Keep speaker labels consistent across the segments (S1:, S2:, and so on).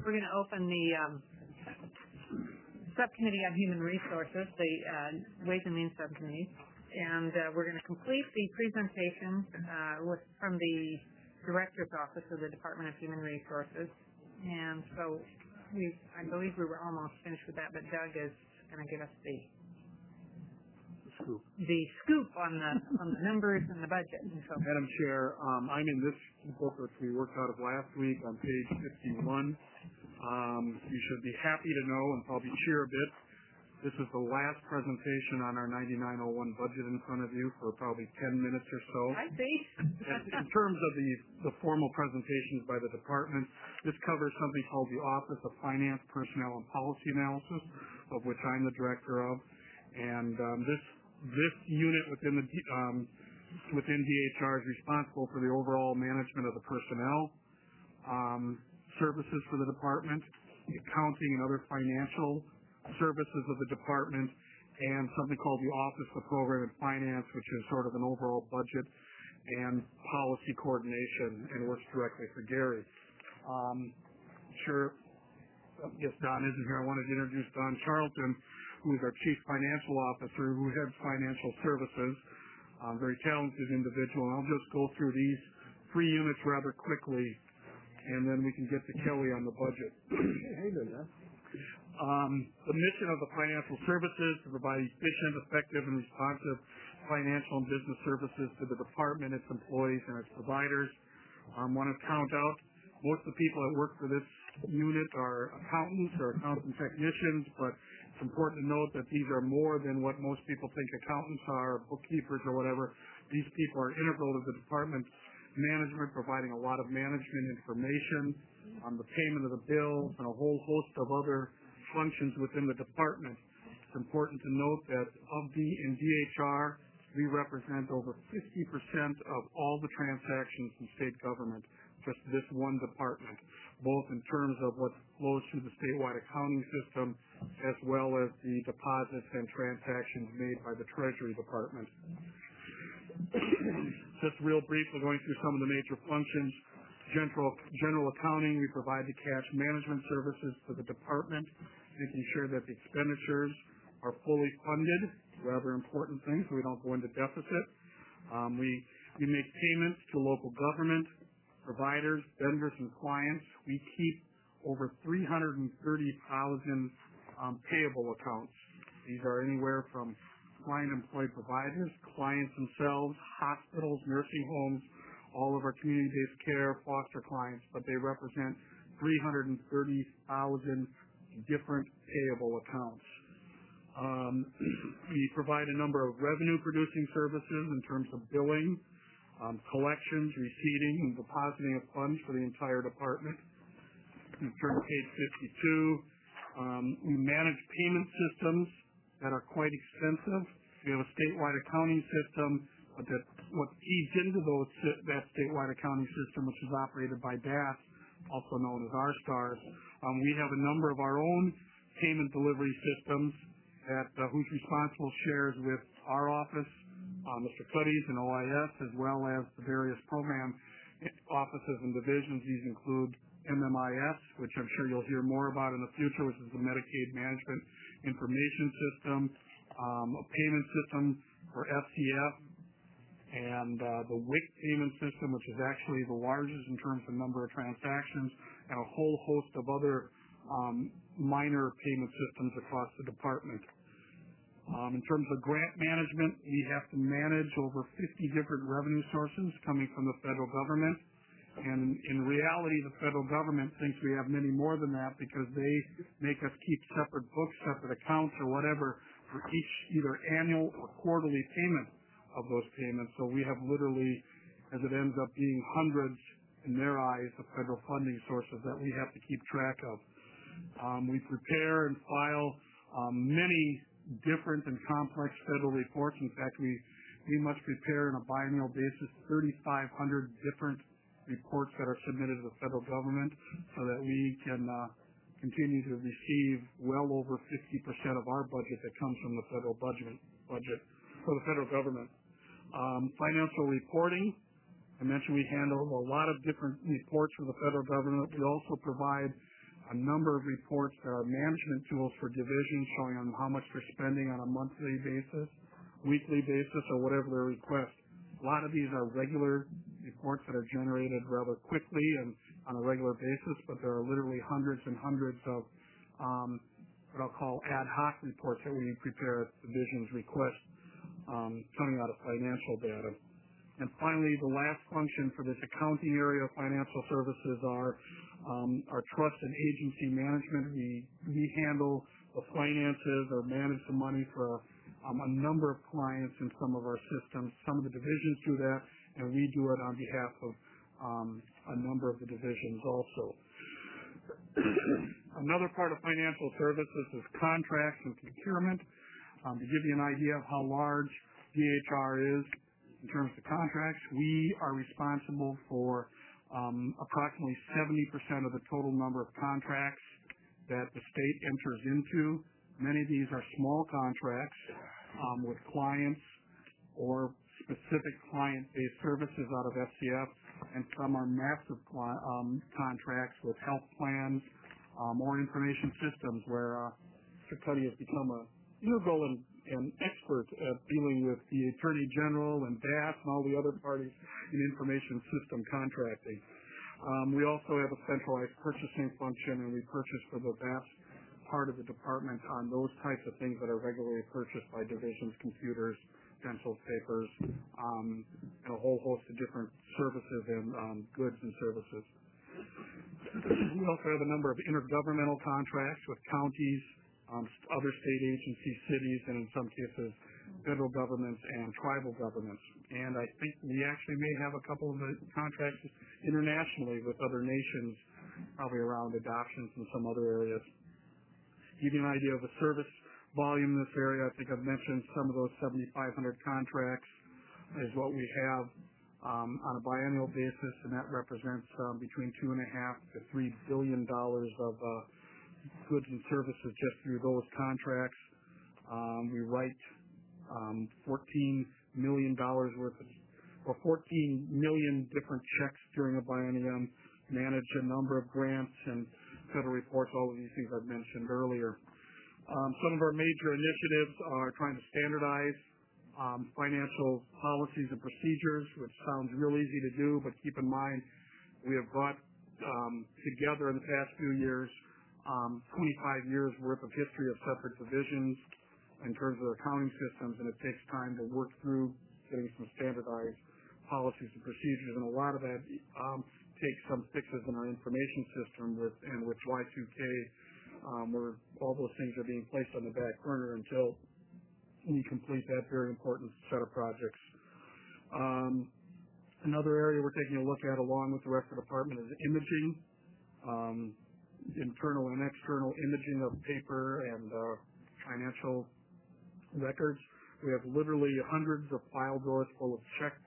S1: we're going to open the Subcommittee on Human Resources, the Ways and Means Subcommittee, and we're going to complete the presentation from the Director's Office of the Department of Human Resources. And so I believe we were almost finished with that, but Doug is going to give us the scoop on the numbers and the budget. And so,
S2: Madam Chair, I'm in this book which we worked out of last week on page 51. You should be happy to know and probably cheer a bit. This is the last presentation on our 9901 budget in front of you for probably 10 minutes or so.
S1: I see.
S2: In terms of the formal presentations by the department, this covers something called the Office of Finance, Personnel, and Policy Analysis, of which I'm the director of. And this unit within DHR is responsible for the overall management of the personnel, services for the department, accounting and other financial services of the department, and something called the Office of Program and Finance, which is sort of an overall budget and policy coordination and works directly for Gary. Yes, Don isn't here. I wanted to introduce Don Charlton, who is our Chief Financial Officer, who heads financial services. Very talented individual. And I'll just go through these 3 units rather quickly, and then we can get to Kelly on the budget.
S3: Hey there, Don.
S2: The mission of the financial services to provide efficient, effective, and responsive financial and business services to the department, its employees, and its providers. I want to count out most of the people that work for this unit are accountants or accountant technicians, but it's important to note that these are more than what most people think accountants are, bookkeepers or whatever. These people are integral to the department's management, providing a lot of management information on the payment of the bills and a whole host of other functions within the department. It's important to note that in DHR, we represent over 50% of all the transactions in state government, just this one department, both in terms of what flows through the statewide accounting system as well as the deposits and transactions made by the Treasury Department. Just real briefly going through some of the major functions. General accounting, we provide the cash management services to the department, making sure that the expenditures are fully funded, rather important things, so we don't go into deficit. We make payments to local government, providers, vendors, and clients. We keep over 330,000 payable accounts. These are anywhere from client-employed providers, clients themselves, hospitals, nursing homes, all of our community-based care, foster clients, but they represent 330,000 different payable accounts. We provide a number of revenue-producing services in terms of billing, collections, receipting, and depositing of funds for the entire department. You turn to page 52. We manage payment systems that are quite expensive. We have a statewide accounting system, but what feeds into that statewide accounting system, which is operated by DAS, also known as R-Stars. We have a number of our own payment delivery systems whose responsible shares with our office, Mr. Cuddy's and OIS, as well as the various program offices and divisions. These include MMIS, which I'm sure you'll hear more about in the future, which is the Medicaid Management Information System, a payment system for FCF, and the WIC payment system, which is actually the largest in terms of number of transactions, and a whole host of other minor payment systems across the department. In terms of grant management, we have to manage over 50 different revenue sources coming from the federal government. And in reality, the federal government thinks we have many more than that because they make us keep separate books, separate accounts, or whatever for each either annual or quarterly payment of those payments. So we have literally, as it ends up being hundreds in their eyes, of federal funding sources that we have to keep track of. We prepare and file many different and complex federal reports. In fact, we must prepare on a biannual basis 3,500 different reports that are submitted to the federal government so that we can continue to receive well over 50% of our budget that comes from the federal budget for the federal government. Financial reporting. I mentioned we handle a lot of different reports for the federal government. We also provide a number of reports that are management tools for divisions showing them how much they're spending on a monthly basis, weekly basis, or whatever their request. A lot of these are regular reports that are generated rather quickly and on a regular basis, but there are literally hundreds and hundreds of what I'll call ad hoc reports that we prepare at divisions' request coming out of financial data. And finally, the last function for this accounting area of financial services are our trust and agency management. We handle the finances or manage the money for a number of clients in some of our systems. Some of the divisions do that, and we do it on behalf of a number of the divisions also. Another part of financial services is contracts and procurement. To give you an idea of how large DHR is in terms of contracts, we are responsible for approximately 70% of the total number of contracts that the state enters into. Many of these are small contracts with clients or specific client-based services out of FCF, and some are massive contracts with health plans or information systems where Mr. Cuddy has become a integral and expert at dealing with the Attorney General and DAS and all the other parties in information system contracting. We also have a centralized purchasing function, and we purchase for the vast part of the department on those types of things that are regularly purchased by divisions, computers, pencils, papers, and a whole host of different services and goods and services. We also have a number of intergovernmental contracts with counties, other state agencies, cities, and in some cases federal governments and tribal governments. And I think we actually may have a couple of contracts internationally with other nations, probably around adoptions and some other areas. To give you an idea of the service volume in this area, I think I've mentioned some of those 7,500 contracts is what we have on a biennial basis, and that represents between $2.5 to $3 billion of goods and services just through those contracts. We write $14 million worth of, or 14 million different checks during a biennium, manage a number of grants and federal reports, all of these things I've mentioned earlier. Some of our major initiatives are trying to standardize financial policies and procedures, which sounds real easy to do, but keep in mind we have brought together in the past few years 25 years worth of history of separate divisions in terms of accounting systems, and it takes time to work through getting some standardized policies and procedures, and a lot of that takes some fixes in our information system with Y2K, where all those things are being placed on the back burner until we complete that very important set of projects. Another area we're taking a look at along with the rest of the department is imaging, internal and external imaging of paper and financial records. We have literally hundreds of file drawers full of checks,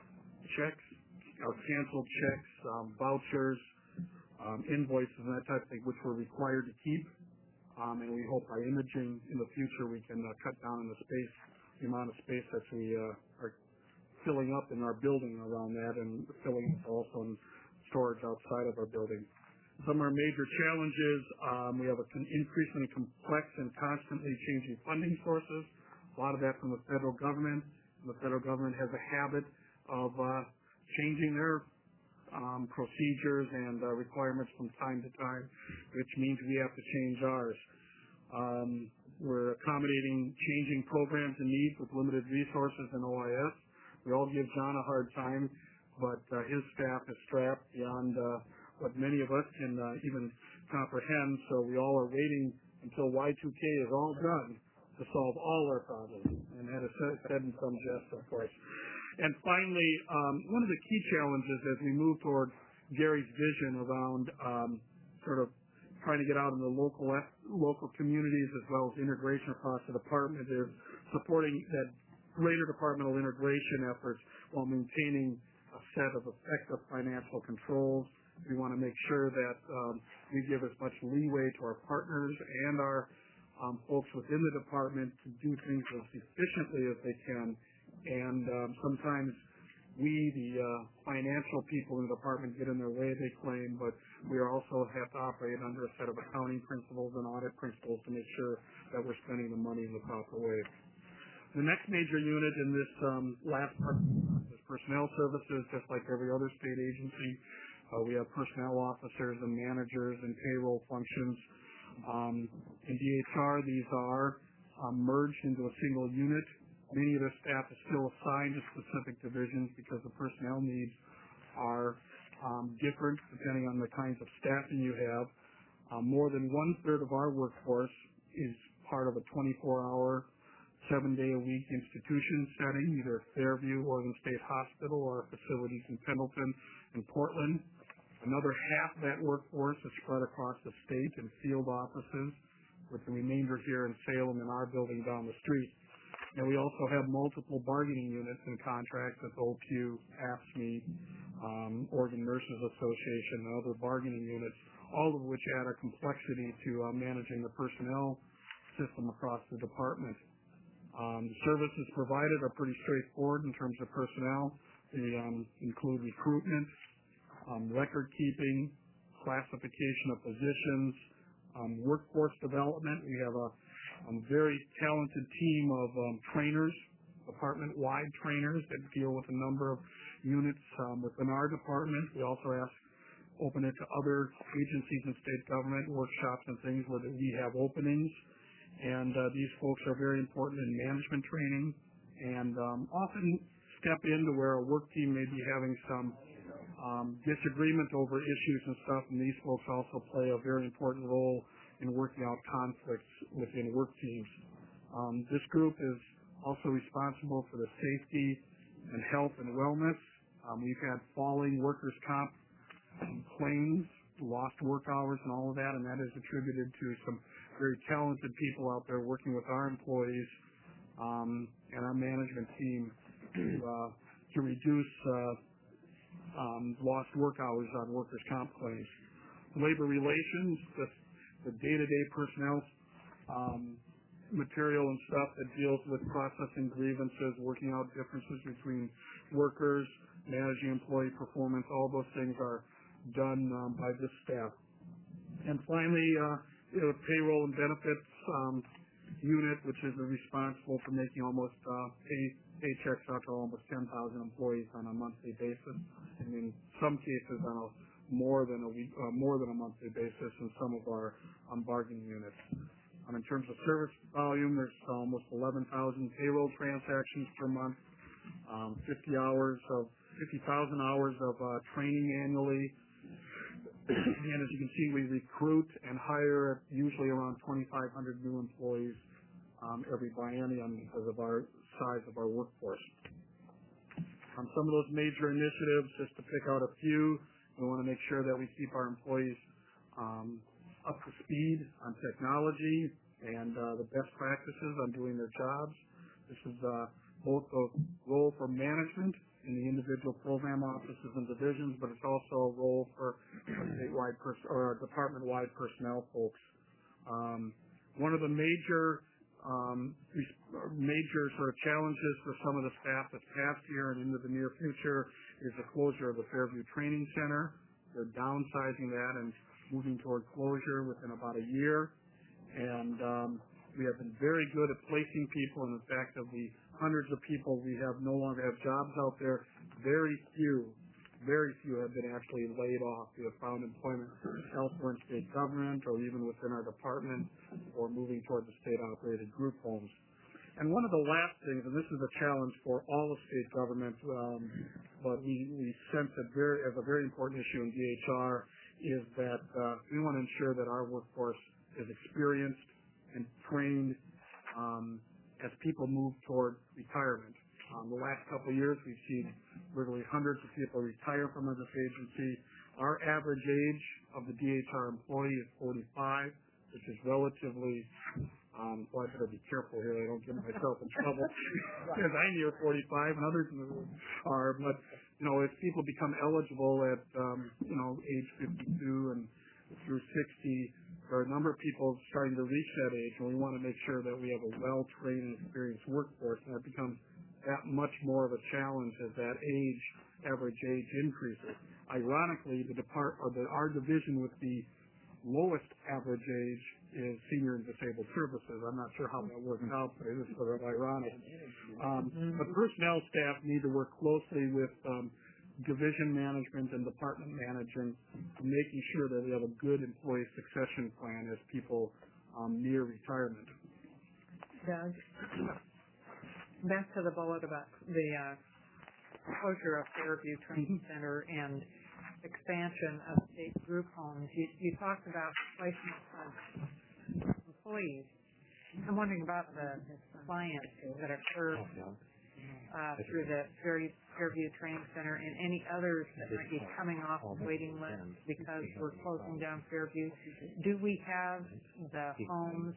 S2: canceled checks, vouchers, invoices, and that type of thing, which we're required to keep. And we hope by imaging in the future we can cut down on the amount of space that we are filling up in our building around that, and filling also in storage outside of our building. Some of our major challenges, we have an increasingly complex and constantly changing funding sources, a lot of that from the federal government. The federal government has a habit of changing their procedures and requirements from time to time, which means we have to change ours. We're accommodating changing programs and needs with limited resources in OIS. We all give John a hard time, but his staff is strapped beyond what many of us can even comprehend, so we all are waiting until Y2K is all done to solve all our problems, and that is said in some jest, of course. And finally, one of the key challenges as we move toward Gary's vision around sort of trying to get out in the local communities as well as integration across the department is supporting that greater departmental integration efforts while maintaining a set of effective financial controls. We want to make sure that we give as much leeway to our partners and our folks within the department to do things as efficiently as they can. And sometimes we, the financial people in the department, get in their way, they claim, but we also have to operate under a set of accounting principles and audit principles to make sure that we're spending the money in the proper way. The next major unit in this last part is personnel services. Just like every other state agency, we have personnel officers and managers and payroll functions. In DHR, these are merged into a single unit. Many of the staff is still assigned to specific divisions because the personnel needs are different depending on the kinds of staffing you have. More than 1/3 of our workforce is part of a 24-hour, 7-day-a-week institution setting, either Fairview, Oregon State Hospital, or facilities in Pendleton and Portland. Another half of that workforce is spread across the state in field offices, with the remainder here in Salem in our building down the street. And we also have multiple bargaining units and contracts with OPU, AFSCME, Oregon Nurses Association, and other bargaining units, all of which add a complexity to managing the personnel system across the department. The services provided are pretty straightforward in terms of personnel. They include recruitment, record keeping, classification of positions, workforce development. We have a very talented team of trainers, department-wide trainers that deal with a number of units within our department. We also open it to other agencies and state government workshops and things where we have openings. And these folks are very important in management training and often step into where a work team may be having some disagreement over issues and stuff, and these folks also play a very important role in working out conflicts within work teams. This group is also responsible for the safety and health and wellness. We've had falling workers' comp claims, lost work hours, and all of that, and that is attributed to some very talented people out there working with our employees and our management team to reduce lost work hours on workers' comp claims. Labor relations, the day-to-day personnel material and stuff that deals with processing grievances, working out differences between workers, managing employee performance, all those things are done by this staff. And finally, the payroll and benefits unit, which is responsible for making almost paychecks out to almost 10,000 employees on a monthly basis, and in some cases on a more than a monthly basis in some of our bargaining units. In terms of service volume, there's almost 11,000 payroll transactions per month, 50,000 hours of training annually. And as you can see, we recruit and hire usually around 2,500 new employees every biennium because of our size of our workforce. Some of those major initiatives, just to pick out a few, we want to make sure that we keep our employees up to speed on technology and the best practices on doing their jobs. This is both a role for management in the individual program offices and divisions, but it's also a role for statewide or department-wide personnel folks. One of the major sort of challenges for some of the staff this past year and into the near future is the closure of the Fairview Training Center. They're downsizing that and moving toward closure within about a year. And we have been very good at placing people, and in fact, of the hundreds of people we have no longer have jobs out there, very few have been actually laid off. We have found employment elsewhere in state government or even within our department or moving toward the state-operated group homes. And one of the last things, and this is a challenge for all of state government, but we sense it as a very important issue in DHR, is that we want to ensure that our workforce is experienced and trained as people move toward retirement. The last couple of years, we've seen literally hundreds of people retire from this agency. Our average age of the DHR employee is 45, which is relatively, well, I better be careful here. I don't get myself in trouble because I'm near 45 and others in the room are. But, if people become eligible at, age 52 and through 60, there are a number of people starting to reach that age, and we want to make sure that we have a well-trained and experienced workforce, and that becomes that much more of a challenge as that age average age increases. Ironically, our division with the lowest average age is senior and disabled services. I'm not sure how that works out, but it is sort of ironic. But personnel staff need to work closely with division management and department management, making sure that we have a good employee succession plan as people near retirement.
S1: Doug, back to the bullet about the closure of Fairview Training Center and expansion of state group homes. You talked about placement of employees. I'm wondering about the clients that are served through the Fairview Training Center and any others that might be coming off the waiting list because we're closing down Fairview. Do we have the homes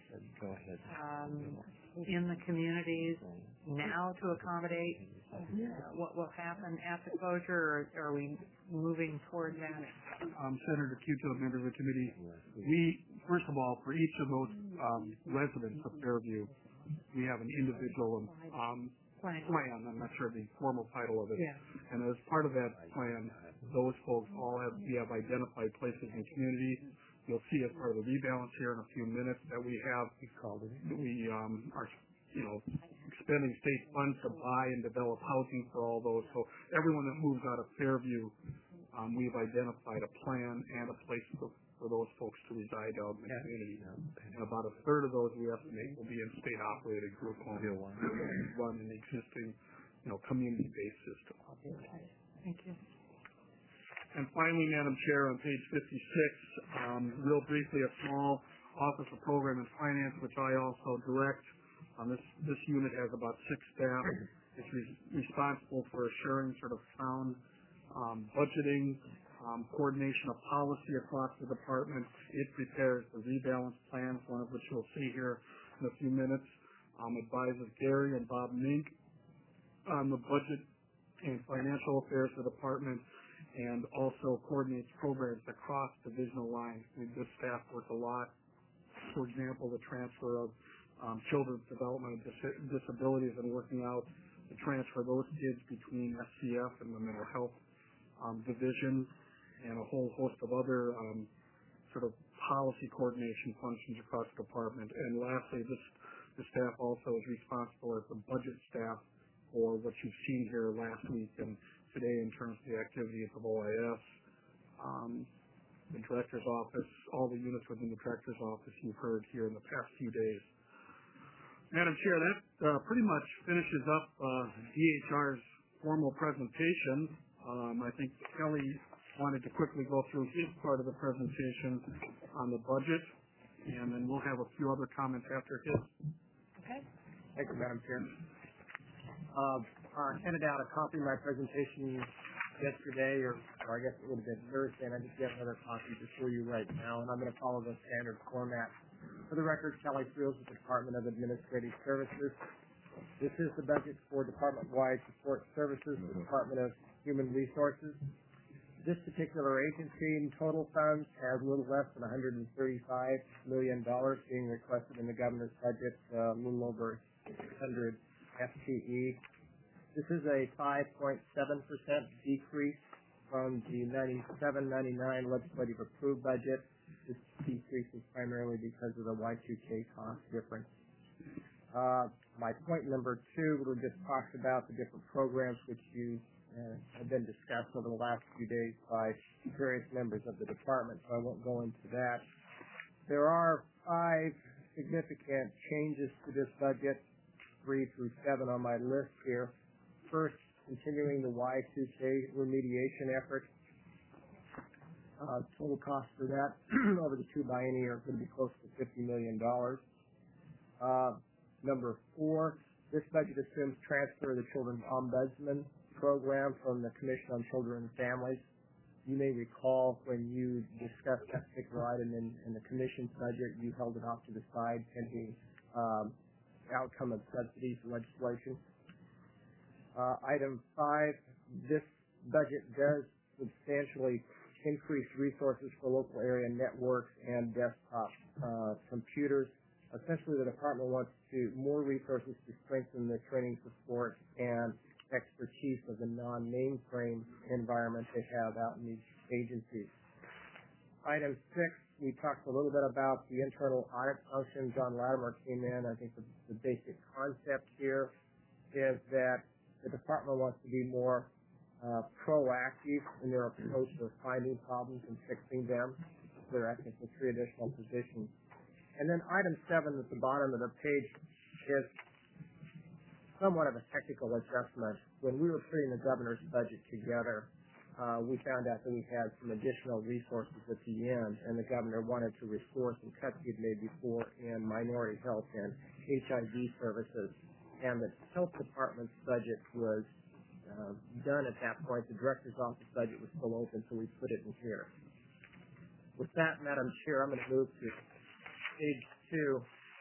S1: in the communities now to accommodate what will happen at the closure, or are we moving toward that?
S2: Senator Cuto, members of the committee, we, first of all, for each of those residents of Fairview, we have an individual plan. I'm not sure the formal title of it. Yeah. And as part of that plan, those folks we have identified places in the community. You'll see as part of the rebalance here in a few minutes that we are expending state funds to buy and develop housing for all those. So everyone that moves out of Fairview, we've identified a plan and a place for those folks to reside out in the community. And about a third of those we estimate will be in state-operated group homes run in the existing, community-based system.
S1: Okay. Thank you.
S2: And finally, Madam Chair, on page 56, real briefly, a small Office of Program and Finance, which I also direct. This unit has about 6 staff. It's responsible for assuring sort of sound budgeting, coordination of policy across the department. It prepares the rebalance plans, one of which you'll see here in a few minutes. Advises Gary and Bob Mink on the budget and financial affairs of the department, and also coordinates programs across divisional lines. This staff works a lot. For example, the transfer of children's development and disabilities, and working out the transfer of those kids between SCF and the mental health division, and a whole host of other sort of policy coordination functions across the department. And lastly, the staff also is responsible as the budget staff for what you've seen here last week and today in terms of the activities of OIS, the director's office, all the units within the director's office you've heard here in the past few days. Madam Chair, that pretty much finishes up DHR's formal presentation. I think Kelly wanted to quickly go through his part of the presentation on the budget, and then we'll have a few other comments after his.
S3: Okay. Thank you, Madam Chair. I handed out a copy of my presentation yesterday, or I guess it would have been Thursday, and I just have another copy before you right now, and I'm going to follow the standard format. For the record, Kelly Fields with the Department of Administrative Services. This is the budget for department-wide support services, the Department of Human Resources. This particular agency in total funds has a little less than $135 million being requested in the governor's budget, a little over 600 FTE. This is a 5.7% decrease from the 97-99 legislative approved budget. This decrease is primarily because of the Y2K cost difference. My point number 2 really just talks about the different programs which you have been discussed over the last few days by various members of the department, so I won't go into that. There are 5 significant changes to this budget, 3 through 7 on my list here. First, continuing the Y2K remediation effort. Total cost for that over the 2 biennia are going to be close to $50 million. Number 4, this budget assumes transfer of the Children's Ombudsman program from the Commission on Children and Families. You may recall when you discussed that particular item in the Commission's budget, you held it off to the side pending outcome of subsidies legislation. Item 5, this budget does substantially increase resources for local area networks and desktop computers. Essentially, the department wants more resources to strengthen the training support and expertise of the non-mainframe have out in these agencies. Item 6, we talked a little bit about the internal audit function. John Latimer came in. I think the basic concept here is that the department wants to be more proactive in their approach to finding problems and fixing them. So they're asking for 3 additional positions. And then item 7 at the bottom of the page is somewhat of a technical adjustment. When we were putting the governor's budget together, we found out that we had some additional resources at the end, and the governor wanted to restore some cuts he had made before in minority health and HIV services. And the health department's budget was done at that point. The director's office budget was still open, so we put it in here. With that, Madam Chair, I'm going to move to page 2.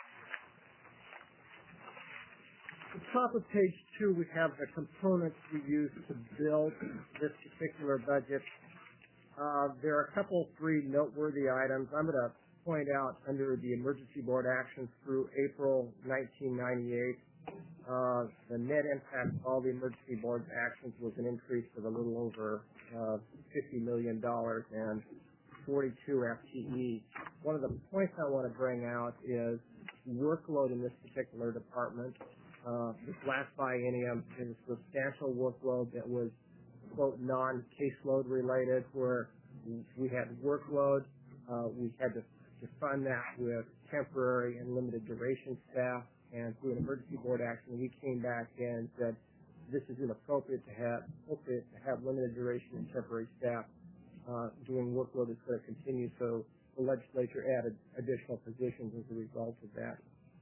S3: At the top of page 2, we have the components we use to build this particular budget. There are a couple, 3 noteworthy items. I'm going to point out under the emergency board actions through April 1998, the net impact of all the emergency board actions was an increase of a little over $50 million and 42 FTE. One of the points I want to bring out is workload in this particular department. This last biennium is a substantial workload that was, quote, non-caseload related, where we had workload. We had to fund that with temporary and limited duration staff. And through an emergency board action, we came back and said this is inappropriate to have limited duration and temporary staff doing workload that's going to continue. So the legislature added additional positions as a result of that.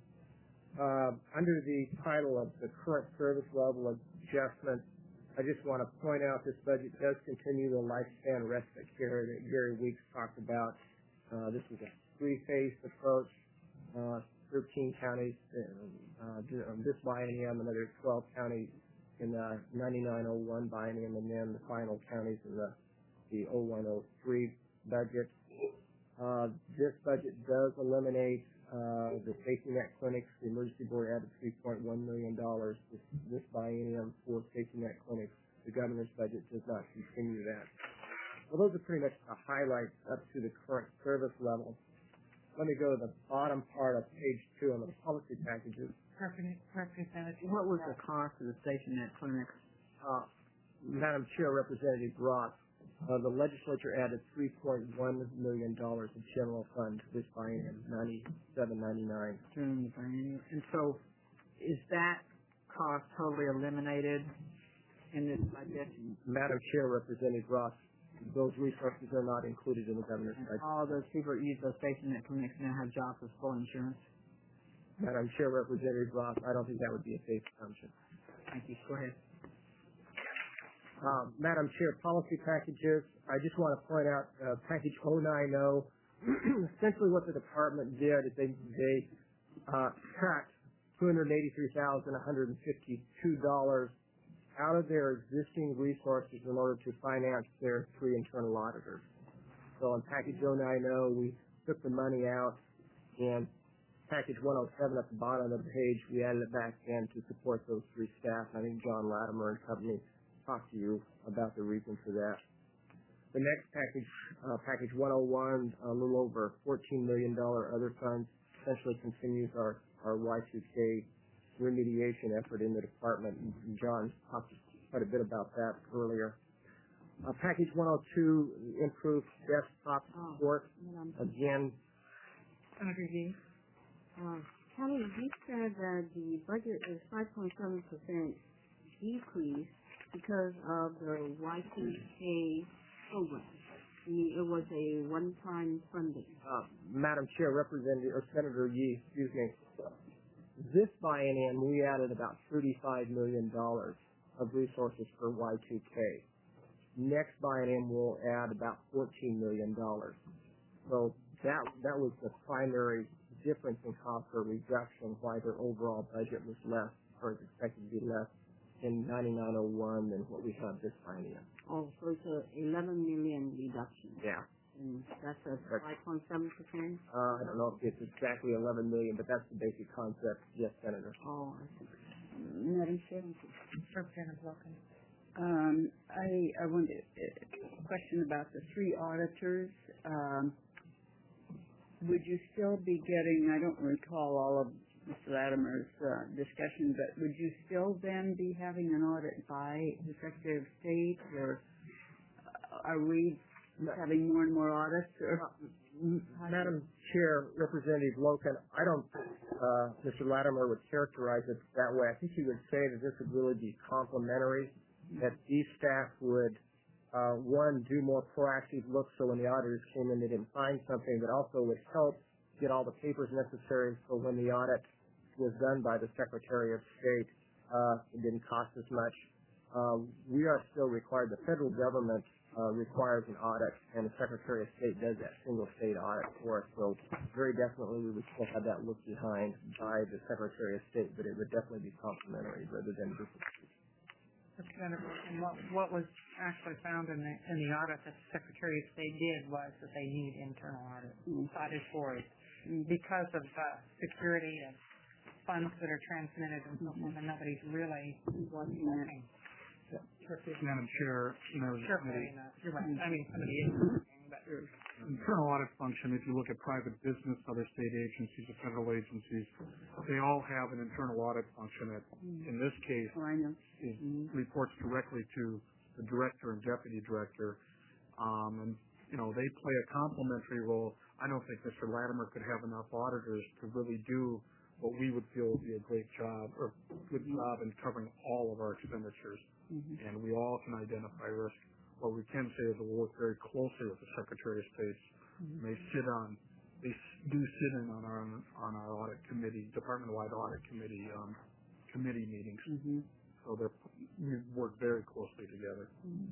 S3: Under the title of the current service level adjustment, I just want to point out this budget does continue the lifespan respite care that Gary Weeks talked about. This is a 3-phased approach. 13 counties this biennium, another 12 counties in the 9901 biennium, and then the final counties in the 0103 budget. This budget does eliminate the safety net clinics. The emergency board added $3.1 million this biennium for safety net clinics. The governor's budget does not continue that. Well, those are pretty much the highlights up to the current service level. Let me go to the bottom part of page 2 on the policy packages.
S1: Representative.
S4: What was the cost of the station net clinics?
S3: Madam Chair, Representative Ross, the legislature added $3.1 million of general fund this biennium, 97-99.
S4: During the biennium. And so is that cost totally eliminated in this budget?
S3: Madam Chair, Representative Ross, those resources are not included in the governor's budget.
S4: All those people that use those station net clinics now have jobs with full insurance?
S3: Madam Chair, Representative Ross, I don't think that would be a safe assumption.
S4: Thank you. Go ahead.
S3: Madam Chair, policy packages, I just want to point out package 090. Essentially what the department did is they cut $283,152 out of their existing resources in order to finance their 3 internal auditors. So in package 090, we took the money out, and package 107 at the bottom of the page, we added it back in to support those 3 staff. I think John Latimer and company talked to you about the reason for that. The next package, package 101, a little over $14 million other funds, essentially continues our Y2K remediation effort in the department. John talked quite a bit about that earlier. Package 102, improved desktop support. Again,
S1: Senator Yee.
S5: Kelly, you said that the budget is 5.7% decrease because of the Y2K program. I mean, it was a one-time funding.
S3: Madam Chair, Representative or Senator Yee, excuse me. This biennium, we added about $35 million of resources for Y2K. Next biennium, we'll add about $14 million. So that was the primary difference in cost or reduction, why their overall budget was less, or is expected to be less in 9901 than what we have this biennium.
S5: Oh, so it's a $11 million reduction.
S3: Yeah.
S5: And that's a 5.7%?
S3: I don't know if it's exactly 11 million, but that's the basic concept. Yes, Senator.
S5: Oh, I see. Madam Chair.
S1: Representative Wilkins.
S6: I wanted a question about the three auditors. Would you still be getting, I don't recall all of Mr. Latimer's discussion, but would you still then be having an audit by the Secretary of State, or are we having more and more audits? Or
S3: Madam Chair, Representative Loken, I don't think Mr. Latimer would characterize it that way. I think he would say that this would really be complementary, that these staff would, one, do more proactive looks so when the auditors came in they didn't find something, but also would help get all the papers necessary so when the audit was done by the Secretary of State, it didn't cost as much. We are still required, the federal government requires an audit, and the Secretary of State does that single state audit for us. So very definitely we would still have that look behind by the Secretary of State, but it would definitely be complementary rather than duplicative.
S1: And what was actually found in the audit that the Secretary of State did was that they need internal audit for it because of security and funds that are transmitted and so forth, and nobody's really watching that.
S2: Madam Chair, members of the committee.
S1: You're right. I mean, somebody is working, but
S2: Internal audit function, if you look at private business, other state agencies, or federal agencies, they all have an internal audit function that, in this case, reports directly to the director and deputy director. And, they play a complementary role. I don't think Mr. Latimer could have enough auditors to really do what we would feel would be a great job, or good job in covering all of our expenditures. And we all can identify risk. What we can say is that we'll work very closely with the Secretary of State. They do sit in on our audit committee, department-wide audit committee meetings. So we work very closely together.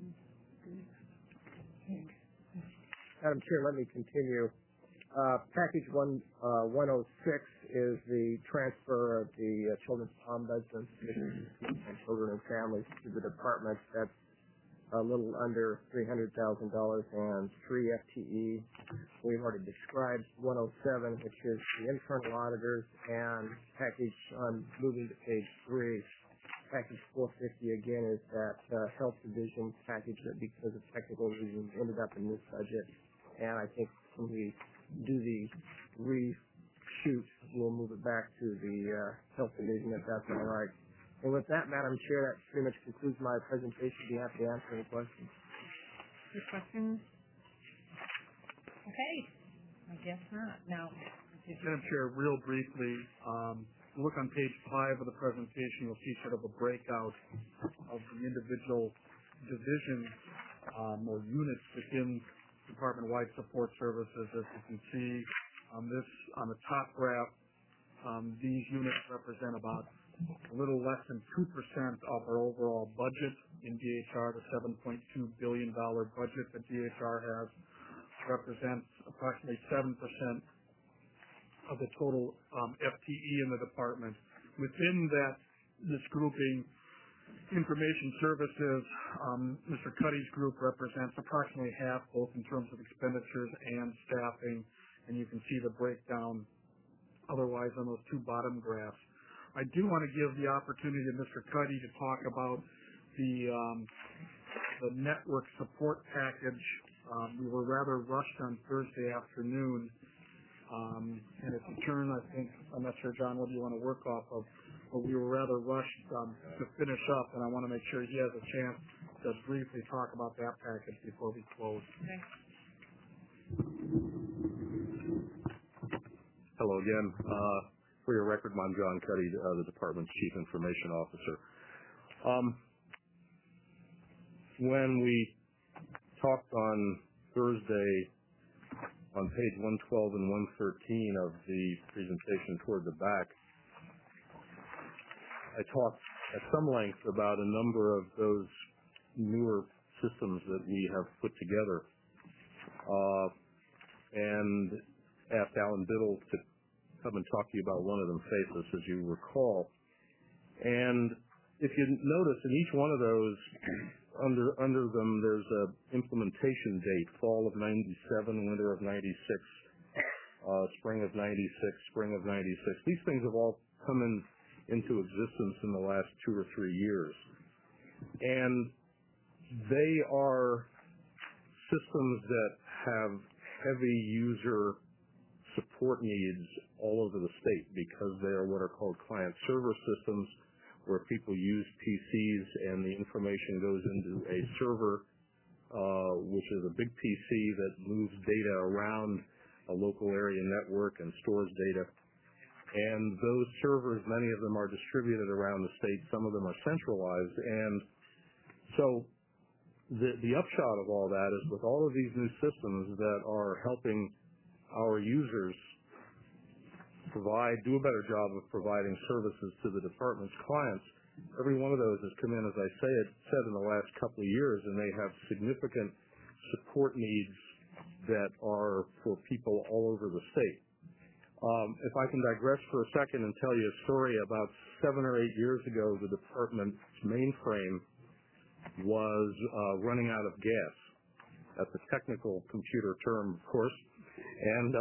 S3: Madam Chair, let me continue. Package 106 is the transfer of the Children's Ombudsman and Children and Families to the department. That's a little under $300,000 and 3 FTE. We've already described 107, which is the internal auditors, and package on moving to page 3. Package 450 again is that health division package that, because of technical reasons, ended up in this budget. And I think when we do the reshoot, we'll move it back to the health division if that's all right. And with that, Madam Chair, that pretty much concludes my presentation. Be happy to answer any questions.
S1: Any questions? Okay. I guess not. Now,
S2: Madam Chair, real briefly, look on page 5 of the presentation. You'll see sort of a breakout of the individual divisions or units within department-wide support services. As you can see, this on the top graph, these units represent about a little less than 2% of our overall budget in DHR. The $7.2 billion budget that DHR has represents approximately 7% of the total FTE in the department. Within this grouping, information services, Mr. Cuddy's group represents approximately half, both in terms of expenditures and staffing, and you can see the breakdown otherwise on those two bottom graphs. I do want to give the opportunity to Mr. Cuddy to talk about the network support package. We were rather rushed on Thursday afternoon, and if you turn, I think, I'm not sure, John, what do you want to work off of? But we were rather rushed to finish up, and I want to make sure he has a chance to briefly talk about that package before we close.
S1: okay.
S7: Hello again. For your record, I'm John Cuddy, the department's Chief Information Officer. When we talked on Thursday on page 112 and 113 of the presentation toward the back, I talked at some length about a number of those newer systems that we have put together, and asked Alan Biddle to come and talk to you about one of them, Faceless, as you recall. And if you notice, in each one of those, under them, there's a implementation date: fall of '97, winter of '96, spring of '96, spring of '96. These things have all come into existence in the last 2 or 3 years. And They are systems that have heavy user support needs all over the state because they are what are called client server systems, where people use PCs and the information goes into a server, which is a big PC that moves data around a local area network and stores data. And those servers, many of them are distributed around the state. Some of them are centralized. And so the upshot of all that is with all of these new systems that are helping our users do a better job of providing services to the department's clients, every one of those has come in, as I said in the last couple of years, and they have significant support needs that are for people all over the state. If I can digress for a second and tell you a story, about 7 or 8 years ago, the department's mainframe was running out of gas. That's a technical computer term, of course, and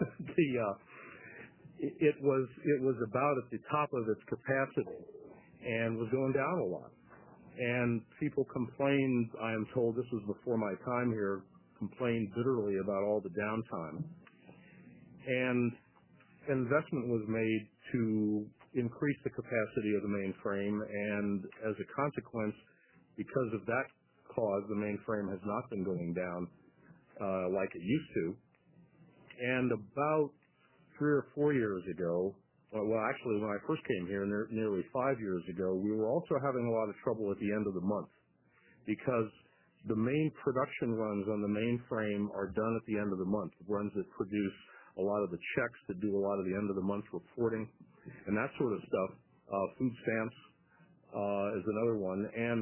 S7: it was about at the top of its capacity and was going down a lot. And people complained, I am told this was before my time here, complained bitterly about all the downtime. And an investment was made to increase the capacity of the mainframe, and as a consequence, because of that cause, the mainframe has not been going down like it used to. And about 3 or 4 years ago, well, actually, when I first came here, nearly 5 years ago, we were also having a lot of trouble at the end of the month because the main production runs on the mainframe are done at the end of the month, runs that produce a lot of the checks, that do a lot of the end-of-the-month reporting, and that sort of stuff. Food stamps is another one. And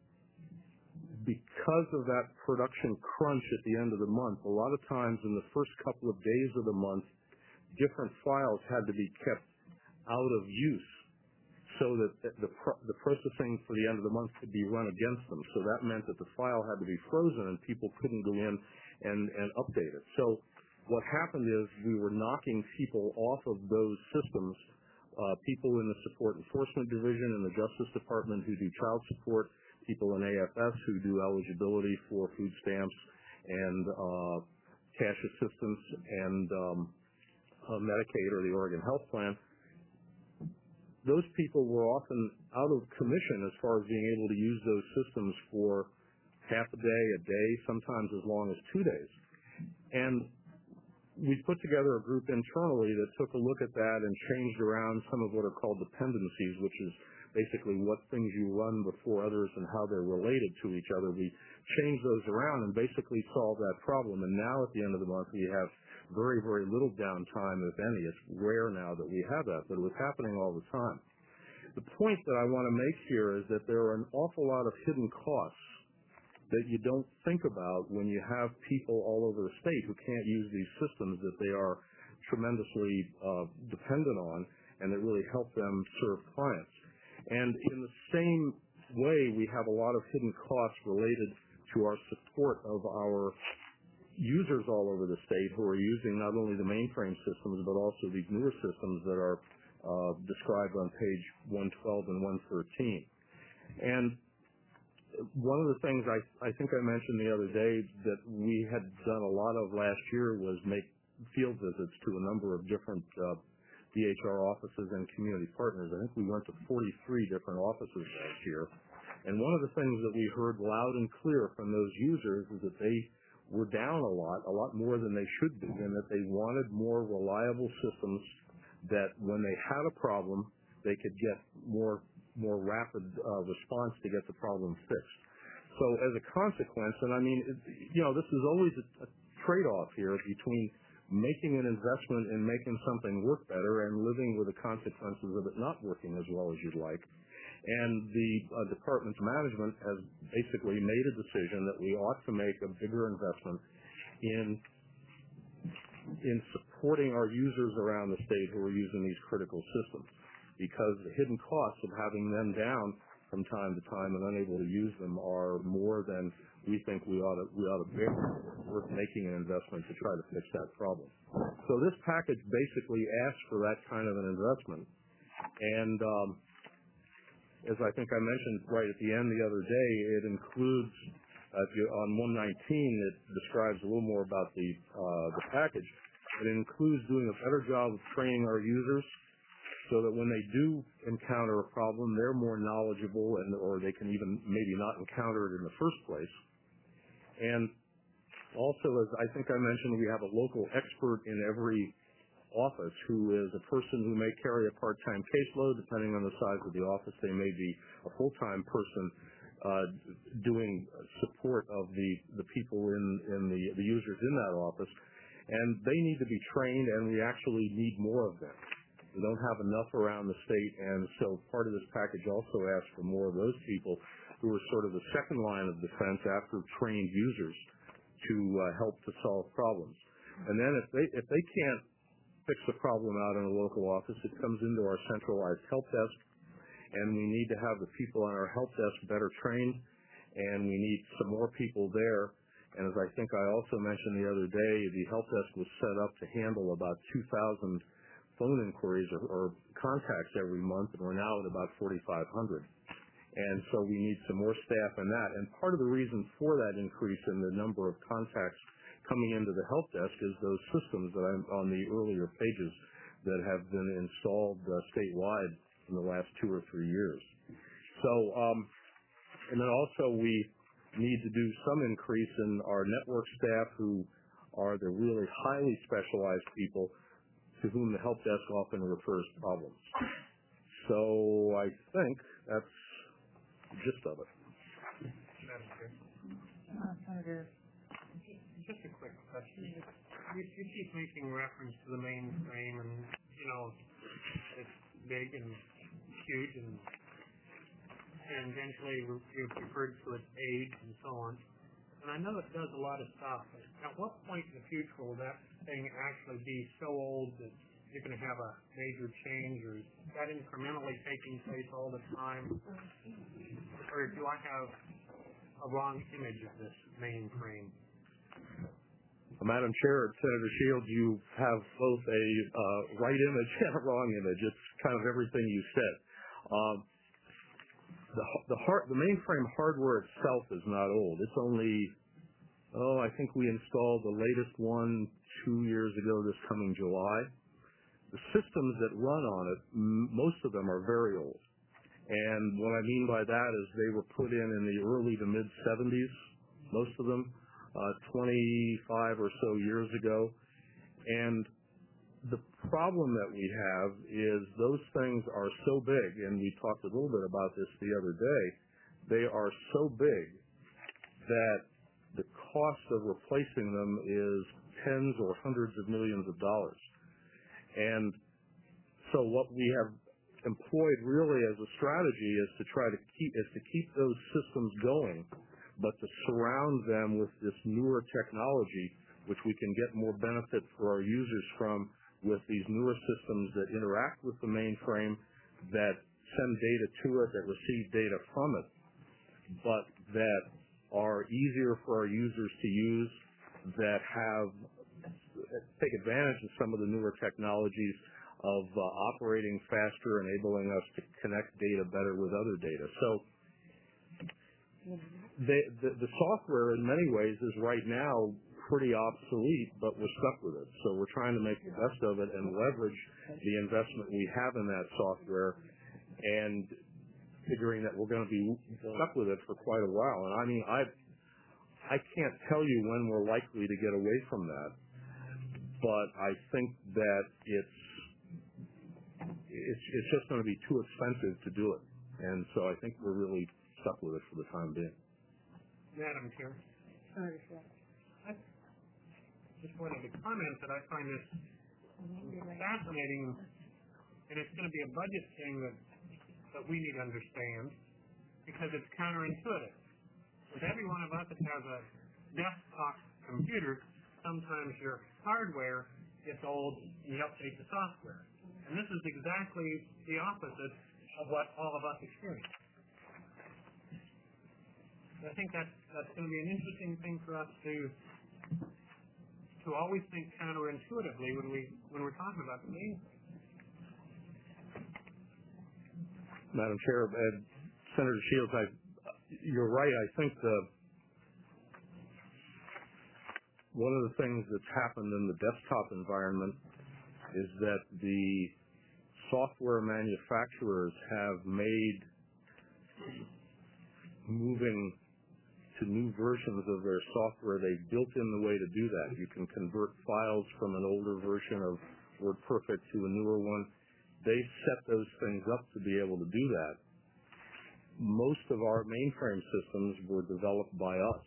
S7: because of that production crunch at the end of the month, a lot of times in the first couple of days of the month, different files had to be kept out of use so that the processing for the end of the month could be run against them. So that meant that the file had to be frozen and people couldn't go in and update it. So what happened is we were knocking people off of those systems, people in the Support Enforcement Division in the Justice Department who do child support, people in AFS who do eligibility for food stamps and cash assistance and Medicaid or the Oregon Health Plan. Those people were often out of commission as far as being able to use those systems for half a day, sometimes as long as 2 days. And we put together a group internally that took a look at that and changed around some of what are called dependencies, which is basically what things you run before others and how they're related to each other. We changed those around and basically solved that problem. And now at the end of the month, we have very, very little downtime, if any. It's rare now that we have that, but it was happening all the time. The point that I want to make here is that there are an awful lot of hidden costs that you don't think about when you have people all over the state who can't use these systems that they are tremendously dependent on and that really help them serve clients. And in the same way, we have a lot of hidden costs related to our support of our users all over the state who are using not only the mainframe systems but also these newer systems that are described on page 112 and 113. And one of the things I think I mentioned the other day that we had done a lot of last year was make field visits to a number of different DHR offices and community partners. I think we went to 43 different offices last year. And one of the things that we heard loud and clear from those users is that they were down a lot more than they should be, and that they wanted more reliable systems that when they had a problem, they could get more rapid response to get the problem fixed. So as a consequence, and I mean, this is always a trade-off here between making an investment in making something work better and living with the consequences of it not working as well as you'd like. And the department's management has basically made a decision that we ought to make a bigger investment in supporting our users around the state who are using these critical systems, because the hidden costs of having them down from time to time and unable to use them are more than we think we ought to bear. Worth making an investment to try to fix that problem. So this package basically asks for that kind of an investment. And as I think I mentioned right at the end the other day, it includes On 119, it describes a little more about the package. It includes doing a better job of training our users so that when they do encounter a problem, they're more knowledgeable or they can even maybe not encounter it in the first place. And also, as I think I mentioned, we have a local expert in every office who is a person who may carry a part-time caseload. Depending on the size of the office, they may be a full-time person doing support of the people in the users in that office. And they need to be trained, and we actually need more of them. We don't have enough around the state, and so part of this package also asks for more of those people who are sort of the second line of defense after trained users to help to solve problems. And then if they can't fix the problem out in a local office, it comes into our centralized help desk, and we need to have the people on our help desk better trained, and we need some more people there. And as I think I also mentioned the other day, the help desk was set up to handle about 2,000 phone inquiries or contacts every month, and we're now at about 4,500. And so we need some more staff in that. And part of the reason for that increase in the number of contacts coming into the help desk is those systems that I'm on the earlier pages that have been installed statewide in the last 2 or 3 years. So, and then also we need to do some increase in our network staff who are the really highly specialized people to whom the help desk often refers problems. So I think that's the gist of it.
S3: Madam Chair.
S1: Senator.
S3: Just a quick question. You keep making reference to the mainframe and, you know, it's big and huge and eventually you've referred to its age and so on. And I know it does a lot of stuff, but at what point in the future will that thing actually be so old that you're going to have a major change, or is that incrementally taking place all the time? Or do I have a wrong image of this mainframe?
S7: Madam Chair, Senator Shields, you have both a right image and a wrong image. It's kind of everything you said. The mainframe hardware itself is not old. It's only, I think we installed the latest one 2 years ago this coming July. The systems that run on it, most of them are very old. And what I mean by that is they were put in the early to mid-'70s, most of them, 25 or so years ago. And the problem that we have is those things are so big, and we talked a little bit about this the other day, they are so big that the cost of replacing them is tens or hundreds of millions of dollars. And so what we have employed really as a strategy is to try to keep those systems going, but to surround them with this newer technology, which we can get more benefit for our users from, with these newer systems that interact with the mainframe, that send data to it, that receive data from it, but that are easier for our users to use, that take advantage of some of the newer technologies of operating faster, enabling us to connect data better with other data. So the software in many ways is right now pretty obsolete, but we're stuck with it. So we're trying to make the best of it and leverage the investment we have in that software, and figuring that we're going to be stuck with it for quite a while. And I mean, I can't tell you when we're likely to get away from that, but I think that it's just going to be too expensive to do it. And so I think we're really stuck with it for the time being.
S3: Madam Chair. I just wanted to comment that I find this fascinating, and it's going to be a budget thing that we need to understand, because it's counterintuitive. With every one of us that has a desktop computer, sometimes your hardware gets old and you update the software. And this is exactly the opposite of what all of us experience. I think that's going to be an interesting thing for us to always think counterintuitively when we're talking about the main thing. Madam Chair,
S7: Senator Shields, you're right. I think one of the things that's happened in the desktop environment is that the software manufacturers have made moving to new versions of their software. They've built in the way to do that. You can convert files from an older version of WordPerfect to a newer one. They've set those things up to be able to do that. Most of our mainframe systems were developed by us.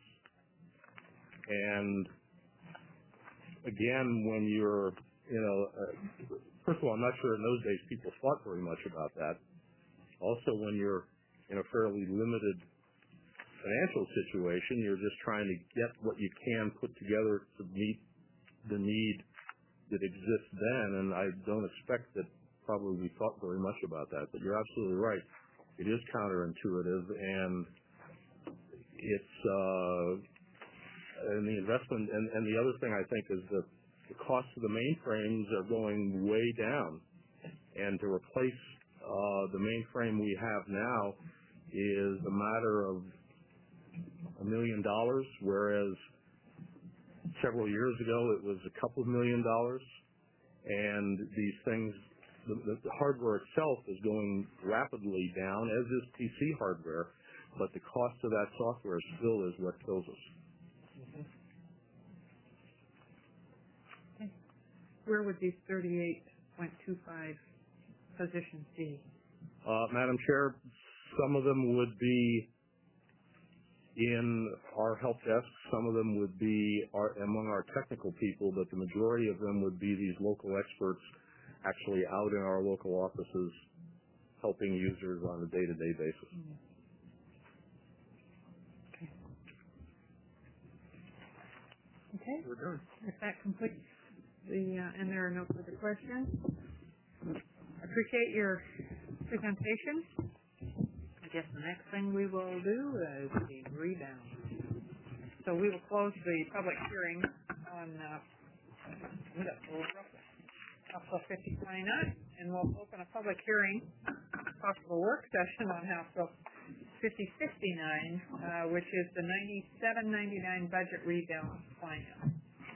S7: And again, when you're, first of all, I'm not sure in those days people thought very much about that. Also, when you're in a fairly limited financial situation, you're just trying to get what you can put together to meet the need that exists then, and I don't expect that probably we thought very much about that, but you're absolutely right. It is counterintuitive, and it's and the investment, and the other thing I think is that the cost of the mainframes are going way down, and to replace the mainframe we have now is a matter of $1 million, whereas several years ago it was a couple of $1 million, and these things, the hardware itself is going rapidly down, as is PC hardware, but the cost of that software still is what kills us.
S1: Okay. Where would these 38.25 positions be?
S7: Madam Chair, some of them would be in our help desk, some of them would be among our technical people, but the majority of them would be these local experts actually out in our local offices helping users on a day-to-day basis.
S1: Okay. We're done. If that completes and there are no further questions, appreciate your presentation. I guess the next thing we will do is the rebound. So we will close the public hearing on House Bill 5029, and we'll open a public hearing, possible work session on House Bill 5059, which is the 97-99 budget rebalance plan.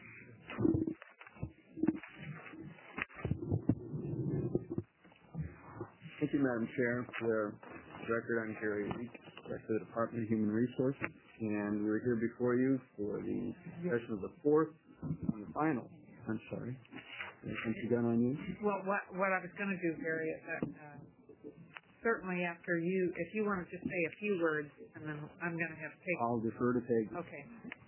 S8: Thank you, Madam Chair. For the record, I'm Gary Leak, Director of the Department of Human Resources, and we're here before you for the session of the fourth and the final. I'm sorry. Anything begun on you?
S1: Well, what I was going to do, Gary, is that certainly after you, if you want to just say a few words, and then I'm going to have Peggy.
S8: I'll defer to Peggy.
S1: Okay.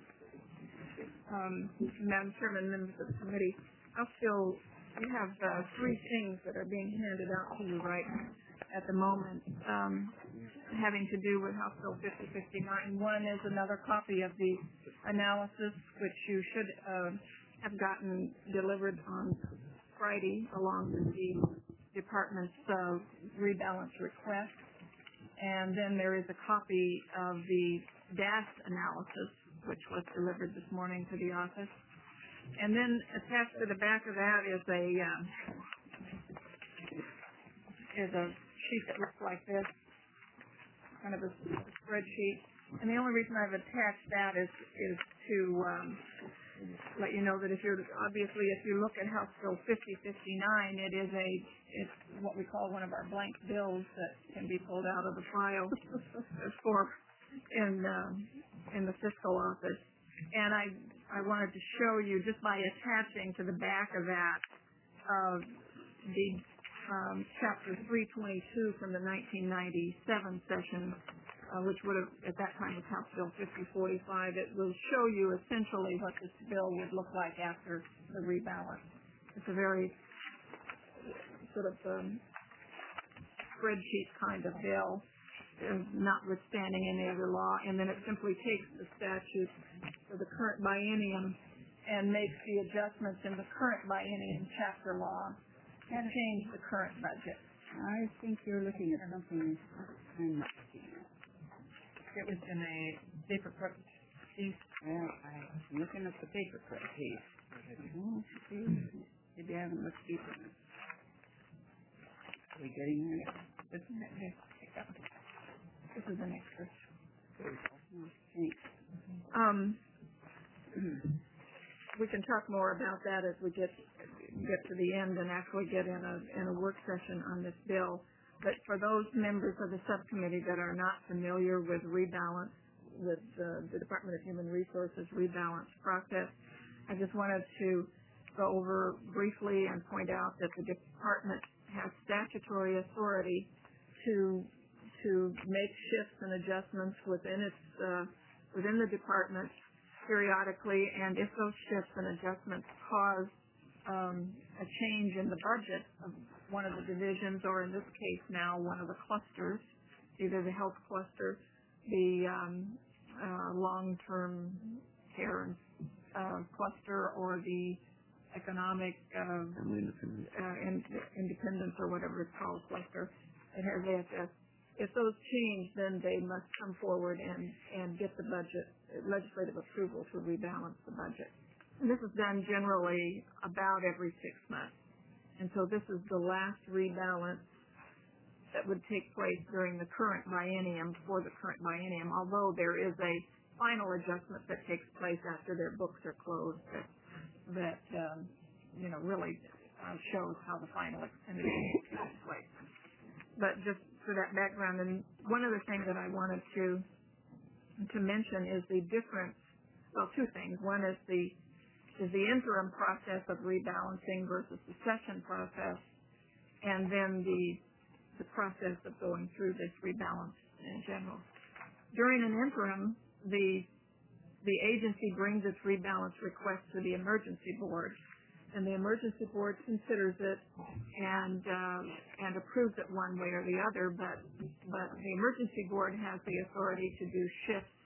S9: Madam Chairman, members of the committee, I'll still, we have three things that are being handed out to you right at the moment, having to do with House Bill 5059. One is another copy of the analysis, which you should have gotten delivered on Friday, along with the department's rebalance request. And then there is a copy of the DAS analysis, which was delivered this morning to the office. And then attached to the back of that is a sheet that looks like this, kind of a spreadsheet. And the only reason I've attached that is to let you know that if you look at House Bill 5059, it's what we call one of our blank bills that can be pulled out of the file in the fiscal office. And I wanted to show you, just by attaching to the back of that, the chapter 322 from the 1997 session, which would have, at that time, was House Bill 5045. It will show you essentially what this bill would look like after the rebalance. It's a very sort of spreadsheet kind of bill, notwithstanding any other law, and then it simply takes the statute for the current biennium and makes the adjustments in the current biennium chapter law and change the current budget.
S6: I think you're looking at something I'm not seeing.
S1: It was in a paperclip piece.
S6: Well, I'm looking at the paperclip piece. Maybe I haven't looked deeper enough. Are we getting there?
S1: This is an extra.
S6: Thanks.
S9: we can talk more about that as we get to the end and actually get in a work session on this bill. But for those members of the subcommittee that are not familiar with rebalance, with the Department of Human Resources rebalance process, I just wanted to go over briefly and point out that the department has statutory authority to make shifts and adjustments within the department periodically, and if those shifts and adjustments cause a change in the budget of one of the divisions, or in this case now one of the clusters, either the health cluster, the long-term care cluster, or the economic independence, or whatever it's called, cluster, it has AFS. If those change, then they must come forward and get the budget, legislative approval to rebalance the budget. And this is done generally about every 6 months. And so this is the last rebalance that would take place during the current biennium, for the current biennium, although there is a final adjustment that takes place after their books are closed that really shows how the final expenditure takes place. But just for that background, and one of the things that I wanted to mention is the difference. Well, two things. One is the interim process of rebalancing versus the session process, and then the process of going through this rebalance in general. During an interim, the agency brings its rebalance request to the emergency board, and the emergency board considers it and approves it one way or the other, but the emergency board has the authority to do shifts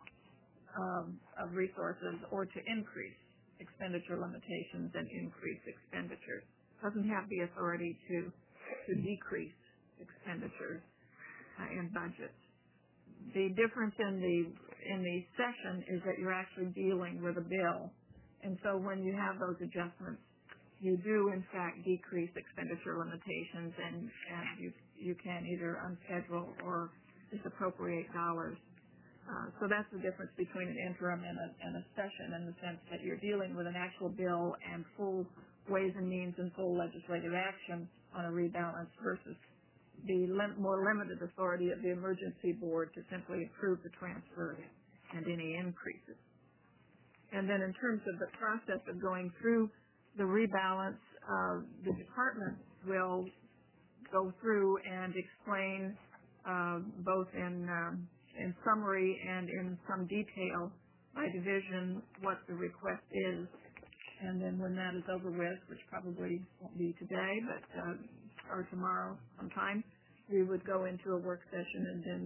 S9: of resources or to increase expenditure limitations and increase expenditures. It doesn't have the authority to decrease expenditures and budgets. The difference in the session is that you're actually dealing with a bill. And so when you have those adjustments, you do in fact decrease expenditure limitations, and you can either unschedule or disappropriate dollars. So that's the difference between an interim and a session, in the sense that you're dealing with an actual bill and full ways and means and full legislative action on a rebalance versus the more limited authority of the emergency board to simply approve the transfer and any increases. And then in terms of the process of going through the rebalance, the department will go through and explain both in summary and in some detail by division what the request is. And then when that is over with, which probably won't be today, but or tomorrow sometime, we would go into a work session, and then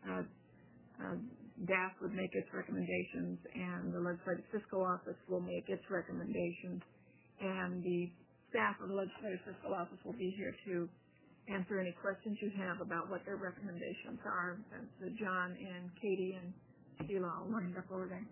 S9: DAF would make its recommendations, and the Legislative Fiscal Office will make its recommendations, and the staff of the Legislative Fiscal Office will be here to answer any questions you have about what their recommendations are. So John and Katie and Sheila all lined up over there.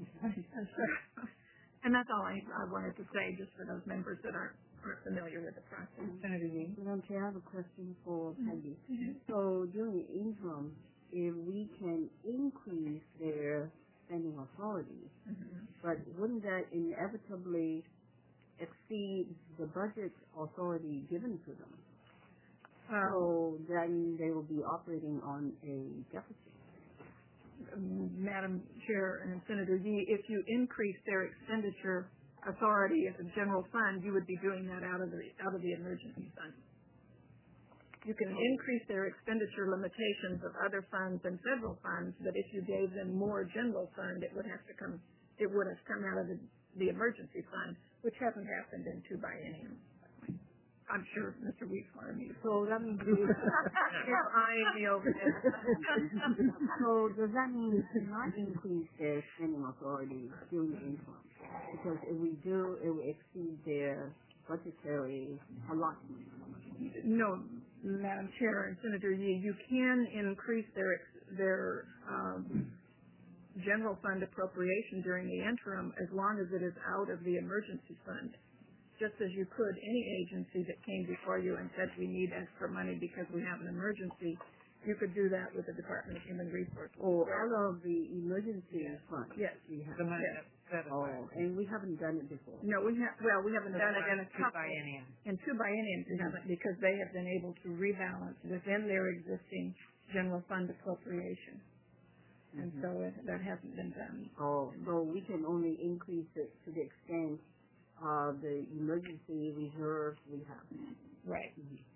S9: And that's all I wanted to say, just for those members that aren't familiar with the process.
S1: Senator Yee.
S5: Madam Chair, I have a question for Peggy. So during the interim, if we can increase their spending authority, but wouldn't that inevitably exceed the budget authority given to them? So then they will be operating on a deficit.
S9: Madam Chair and Senator Yee, if you increase their expenditure authority as a general fund, you would be doing that out of the emergency fund. You can increase their expenditure limitations of other funds and federal funds, but if you gave them more general fund, it would have come out of the emergency fund, which hasn't happened in 2 bienniums. I'm sure Mr. Weeks wanted me to.
S5: So that means it's
S9: eyeing me over there.
S5: So does that mean we cannot increase their spending authority during the interim? Because if we do, it will exceed their budgetary allotment.
S9: No, Madam Chair and Senator Yee, you can increase their general fund appropriation during the interim as long as it is out of the emergency fund. Just as you could any agency that came before you and said we need extra money because we have an emergency, you could do that with the Department of Human Resources.
S5: Or out of the emergency fund.
S9: Yes.
S1: The money set
S5: Oh,
S1: aside.
S5: and we haven't done it before.
S9: No, we haven't
S1: For the
S9: done it in a
S1: last two
S9: couple.
S1: bienniums.
S9: In two bienniums, we haven't, because they have been able to rebalance within their existing general fund appropriation. And so that hasn't been done.
S5: Oh, so we can only increase it to the extent of the emergency reserve we have.
S9: Right.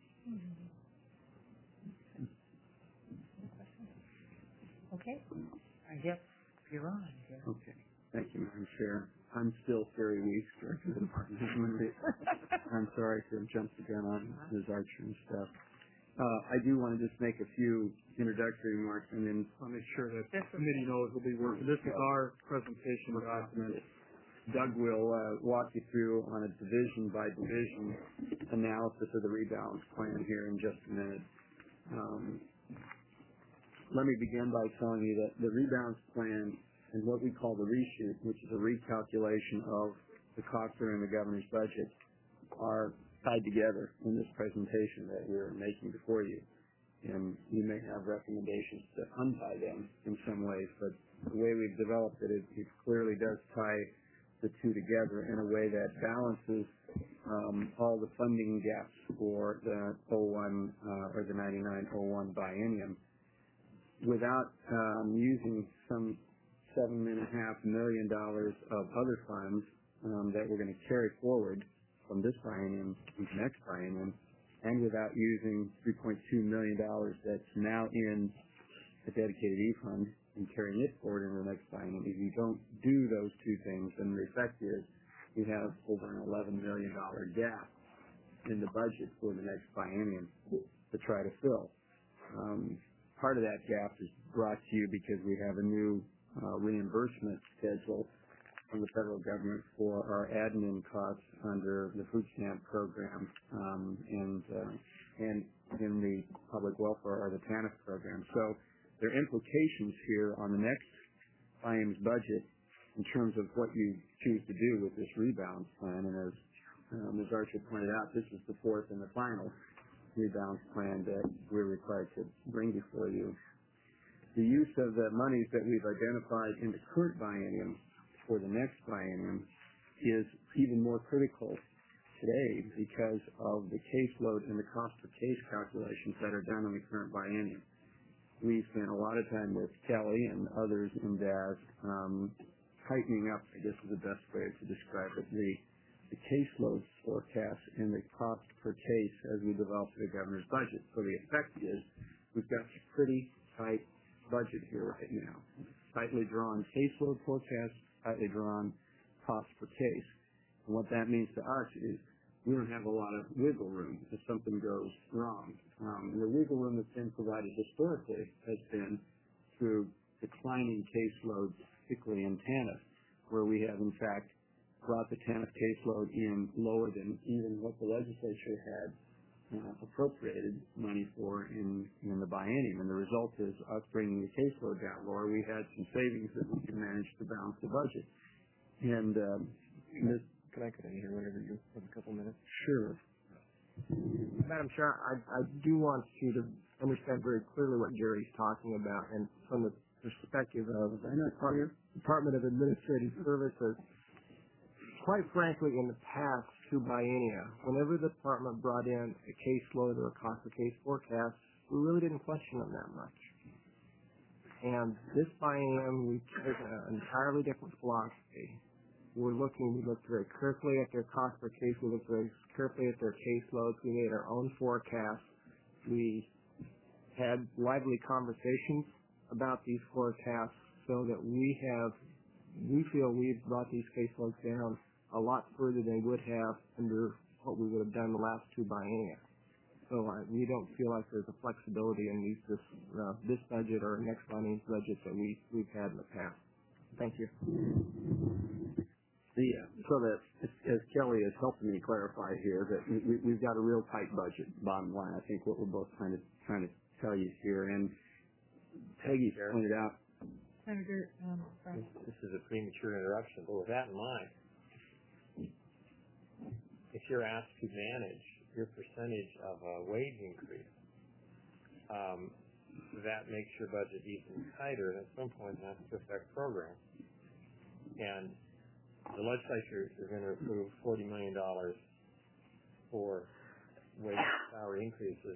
S1: Okay. I guess you're on. Jeff.
S8: Okay. Thank you, Madam Chair. I'm still Terry Weeks, Director of the Department of Human Resources. I'm sorry to have jumped the gun on Ms. Archer and stuff. I do want to just make a few introductory remarks and then
S2: I'll make sure that the committee knows we'll be working. This is our presentation document.
S8: Doug will walk you through on a division by division analysis of the rebalance plan here in just a minute. Let me begin by telling you that the rebalance plan and what we call the reshoot, which is a recalculation of the costs that are in the governor's budget, are tied together in this presentation that we're making before you. And you may have recommendations to untie them in some ways, but the way we've developed it, it clearly does tie the two together in a way that balances all the funding gaps for the 01 or the 99-01 biennium without using some $7.5 million of other funds that we're going to carry forward from this biennium to the next biennium, and without using $3.2 million that's now in a dedicated E-fund and carrying it forward in the next biennium. If you don't do those two things, then the effect is you have over an $11 million gap in the budget for the next biennium to try to fill. Part of that gap is brought to you because we have a new reimbursement schedule from the federal government for our admin costs under the food stamp program and in the public welfare or the TANF program. So there are implications here on the next biennium's budget in terms of what you choose to do with this rebalance plan. And as Ms. Archer pointed out, this is the fourth and the final rebalance plan that we're required to bring before you. The use of the monies that we've identified in the current biennium for the next biennium is even more critical today because of the caseload and the cost per case calculations that are done in the current biennium. We spent a lot of time with Kelly and others in DAS tightening up, I guess is the best way to describe it, the caseload forecast and the cost per case as we develop the governor's budget. So the effect is we've got a pretty tight budget here right now. Tightly drawn caseload forecast, tightly drawn cost per case. And what that means to us is we don't have a lot of wiggle room if something goes wrong. The wiggle room that's been provided historically has been through declining caseloads, particularly in TANF, where we have in fact brought the TANF caseload in lower than even what the legislature had appropriated money for in the biennium. And the result is us bringing the caseload down lower. We had some savings that we can manage to balance the budget. And
S3: Can I get in here whenever you have a couple minutes?
S8: Sure.
S3: Madam Chair, I do want you to understand very clearly what Jerry's talking about, and from the perspective of the Department of Administrative Services, quite frankly, in the past two biennia, whenever the department brought in a caseload or a cost per case forecast, we really didn't question them that much. And this biennium, we took an entirely different philosophy. We looked very carefully at their cost per case. We looked very carefully at their caseloads. We made our own forecasts. We had lively conversations about these forecasts so that we feel we've brought these caseloads down a lot further than we would have under what we would have done the last two biennia. So we don't feel like there's a flexibility in this budget or next biennium's budget that we've had in the past. Thank you.
S8: So that, as Kelly is helping me clarify here, that we've got a real tight budget, bottom line. I think what we're both trying to tell you here. And Peggy pointed out.
S1: Senator,
S10: This is a premature interruption, but with that in mind, if you're asked to manage your percentage of a wage increase, that makes your budget even tighter, and at some point has to affect programs. And the legislature is going to approve $40 million for wage and salary increases,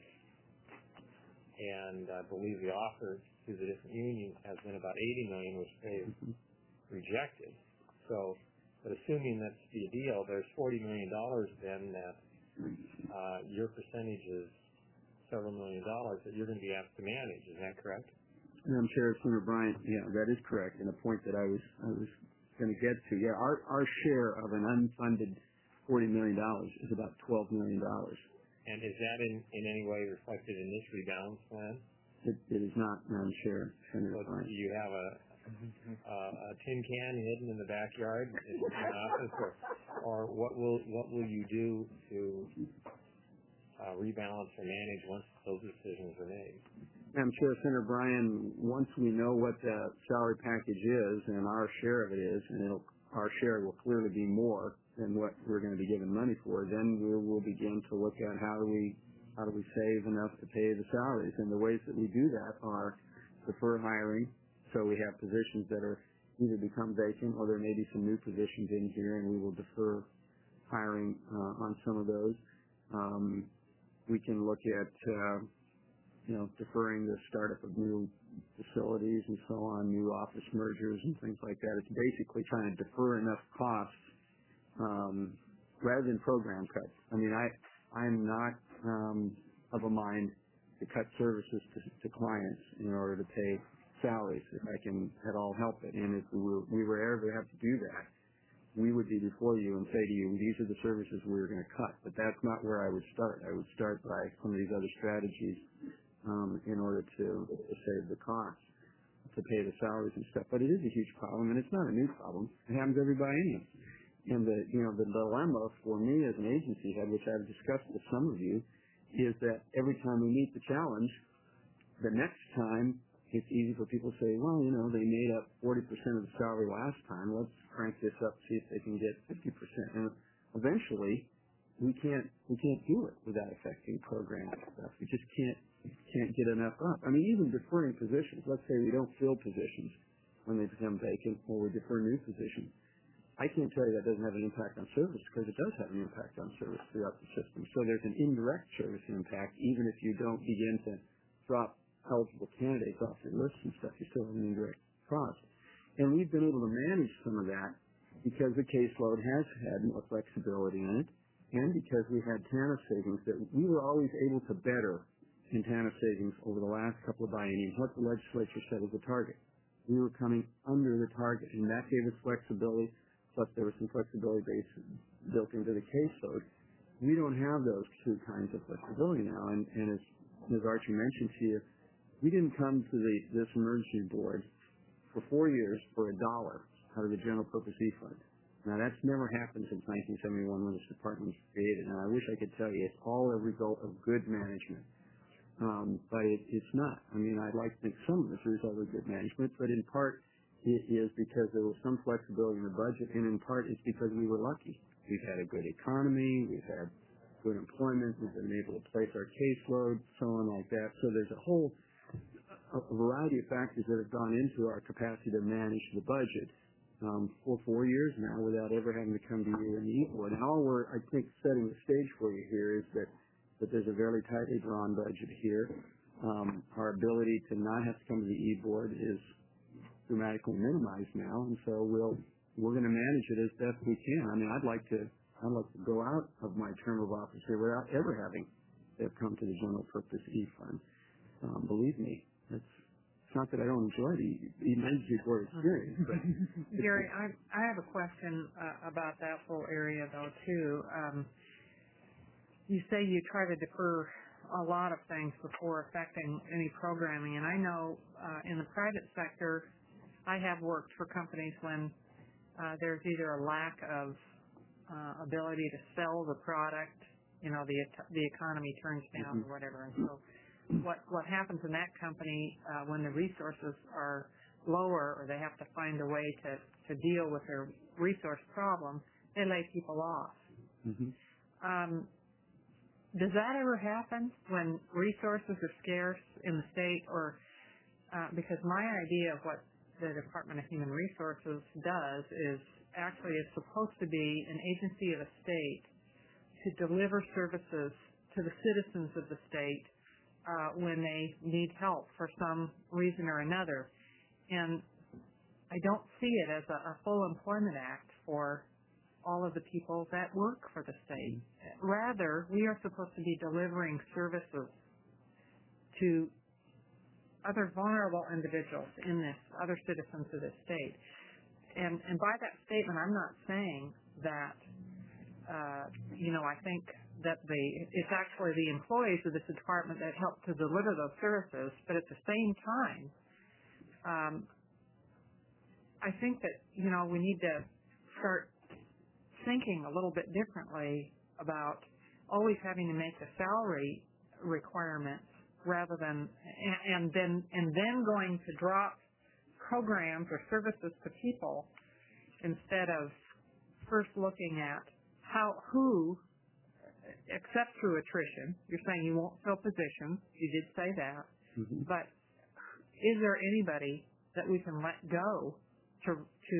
S10: and I believe the offer to the different unions has been about $80 million, which they've rejected. So, but assuming that's the deal, there's $40 million then that your percentage is several $millions that you're going to be asked to manage. Is that correct?
S8: Madam Chair, Senator Bryant, yeah, that is correct, and a point that I was going to get to. Yeah, our share of an unfunded $40 million is about $12 million.
S10: And is that in any way reflected in this rebalance plan?
S8: It is not, Madam Chair, Senator Bryant.
S10: Do you have a tin can hidden in the backyard in the office, or what will you do to rebalance or manage once those decisions are made?
S8: Madam Chair, Senator Bryan, once we know what the salary package is and our share of it is, and our share will clearly be more than what we're going to be given money for, then we will begin to look at how do we save enough to pay the salaries. And the ways that we do that are defer hiring, so we have positions that are either become vacant or there may be some new positions in here, and we will defer hiring on some of those. We can look at deferring the startup of new facilities and so on, new office mergers and things like that. It's basically trying to defer enough costs rather than program cuts. I mean, I'm not of a mind to cut services to clients in order to pay salaries if I can at all help it. And if we were ever to have to do that, we would be before you and say to you, these are the services we're going to cut. But that's not where I would start. I would start by some of these other strategies in order to save the costs, to pay the salaries and stuff. But it is a huge problem, and it's not a new problem. It happens every biennium. And the dilemma for me as an agency head, which I've discussed with some of you, is that every time we meet the challenge, the next time it's easy for people to say, well, they made up 40% of the salary last time. Let's crank this up, see if they can get 50%. And eventually, we can't do it without affecting program stuff. We just can't get enough up. I mean, even deferring positions. Let's say we don't fill positions when they become vacant, or we defer new positions. I can't tell you that doesn't have an impact on service, because it does have an impact on service throughout the system. So there's an indirect service impact, even if you don't begin to drop eligible candidates off your list and stuff. You still have an indirect cost. And we've been able to manage some of that because the caseload has had more flexibility in it, and because we had TANF savings that we were always able to better in TANF savings over the last couple of bienniums what the legislature said was the target. We were coming under the target, and that gave us flexibility. Plus, there was some flexibility built into the caseload. We don't have those two kinds of flexibility now. And as Ms. Archer mentioned to you, we didn't come to this emergency board for 4 years for $1 out of the general purpose E-Fund. Now, that's never happened since 1971 when this department was created. And I wish I could tell you it's all a result of good management. But it's not. I mean, I'd like to think some of it's a result of good management, but in part, it is because there was some flexibility in the budget, and in part it's because we were lucky. We've had a good economy, we've had good employment, we've been able to place our caseload, so on like that. So there's a variety of factors that have gone into our capacity to manage the budget for 4 years now without ever having to come to you and the E-Board. And all we're, I think, setting the stage for you here is that there's a very tightly drawn budget here. Our ability to not have to come to the E-Board is dramatically minimized now, and so we're going to manage it as best we can. I mean, I'd like to go out of my term of office here without ever having to come to the general purpose E-Fund. Believe me, it's not that I don't enjoy the emergency board experience. But
S1: Gary, I have a question about that whole area though too. You say you try to defer a lot of things before affecting any programming, and I know in the private sector, I have worked for companies when there's either a lack of ability to sell the product, the economy turns down or whatever. And so what happens in that company when the resources are lower or they have to find a way to deal with their resource problem, they lay people off. Does that ever happen when resources are scarce in the state, or because my idea of what the Department of Human Resources does actually is supposed to be an agency of the state to deliver services to the citizens of the state when they need help for some reason or another. And I don't see it as a full employment act for all of the people that work for the state. Rather, we are supposed to be delivering services to other vulnerable individuals in this, other citizens of this state. And by that statement, I'm not saying that, I think that it's actually the employees of this department that help to deliver those services, but at the same time, I think that, we need to start thinking a little bit differently about always having to make the salary requirements rather than, and then going to drop programs or services to people instead of first looking at who, except through attrition. You're saying you won't fill positions. You did say that. Mm-hmm. But is there anybody that we can let go to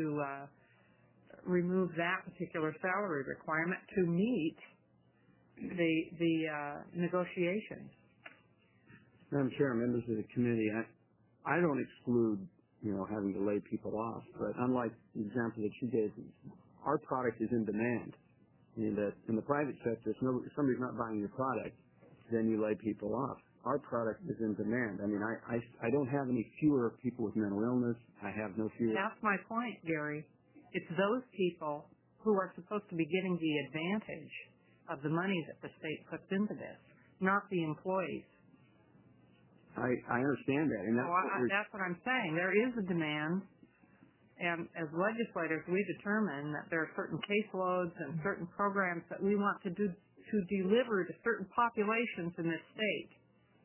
S1: remove that particular salary requirement to meet the negotiations?
S8: Madam Chair, members of the committee, I don't exclude, having to lay people off, but unlike the example that you gave, our product is in demand. And in the private sector, if somebody's not buying your product, then you lay people off. Our product is in demand. I mean, I don't have any fewer people with mental illness. I have no fewer.
S1: That's my point, Gary. It's those people who are supposed to be getting the advantage of the money that the state puts into this, not the employees.
S8: I understand that. And
S1: that's what I'm saying. There is a demand, and as legislators, we determine that there are certain caseloads and certain programs that we want to deliver to certain populations in this state.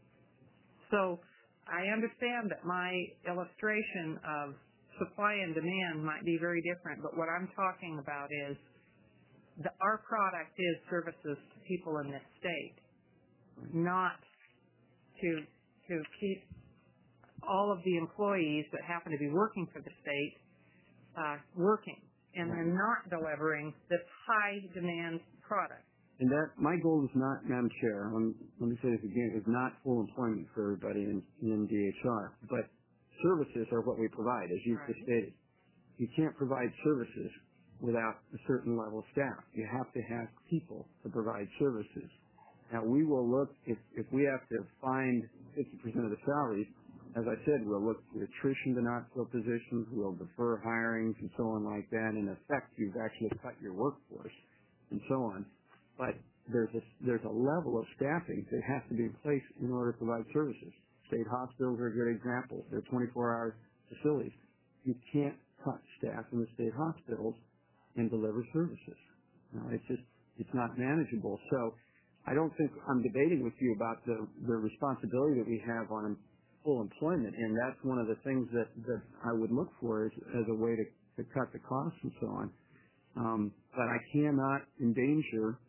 S1: So I understand that my illustration of supply and demand might be very different, but what I'm talking about is our product is services to people in this state, not to keep all of the employees that happen to be working for the state working and then not delivering this high demand product.
S8: And that my goal is not, Madam Chair, let me say this again, is not full employment for everybody in DHR, but services are what we provide, as you've just stated. You can't provide services without a certain level of staff. You have to have people to provide services. Now, we will look, if we have to find 50% of the salaries, as I said, we'll look for attrition to not fill positions, we'll defer hirings and so on like that. In effect, you've actually cut your workforce and so on. But there's a level of staffing that has to be in place in order to provide services. State hospitals are a good example. They're 24-hour facilities. You can't cut staff in the state hospitals and deliver services. It's not manageable. So I don't think I'm debating with you about the responsibility that we have on full employment, and that's one of the things that I would look for as a way to cut the costs and so on. But I cannot endanger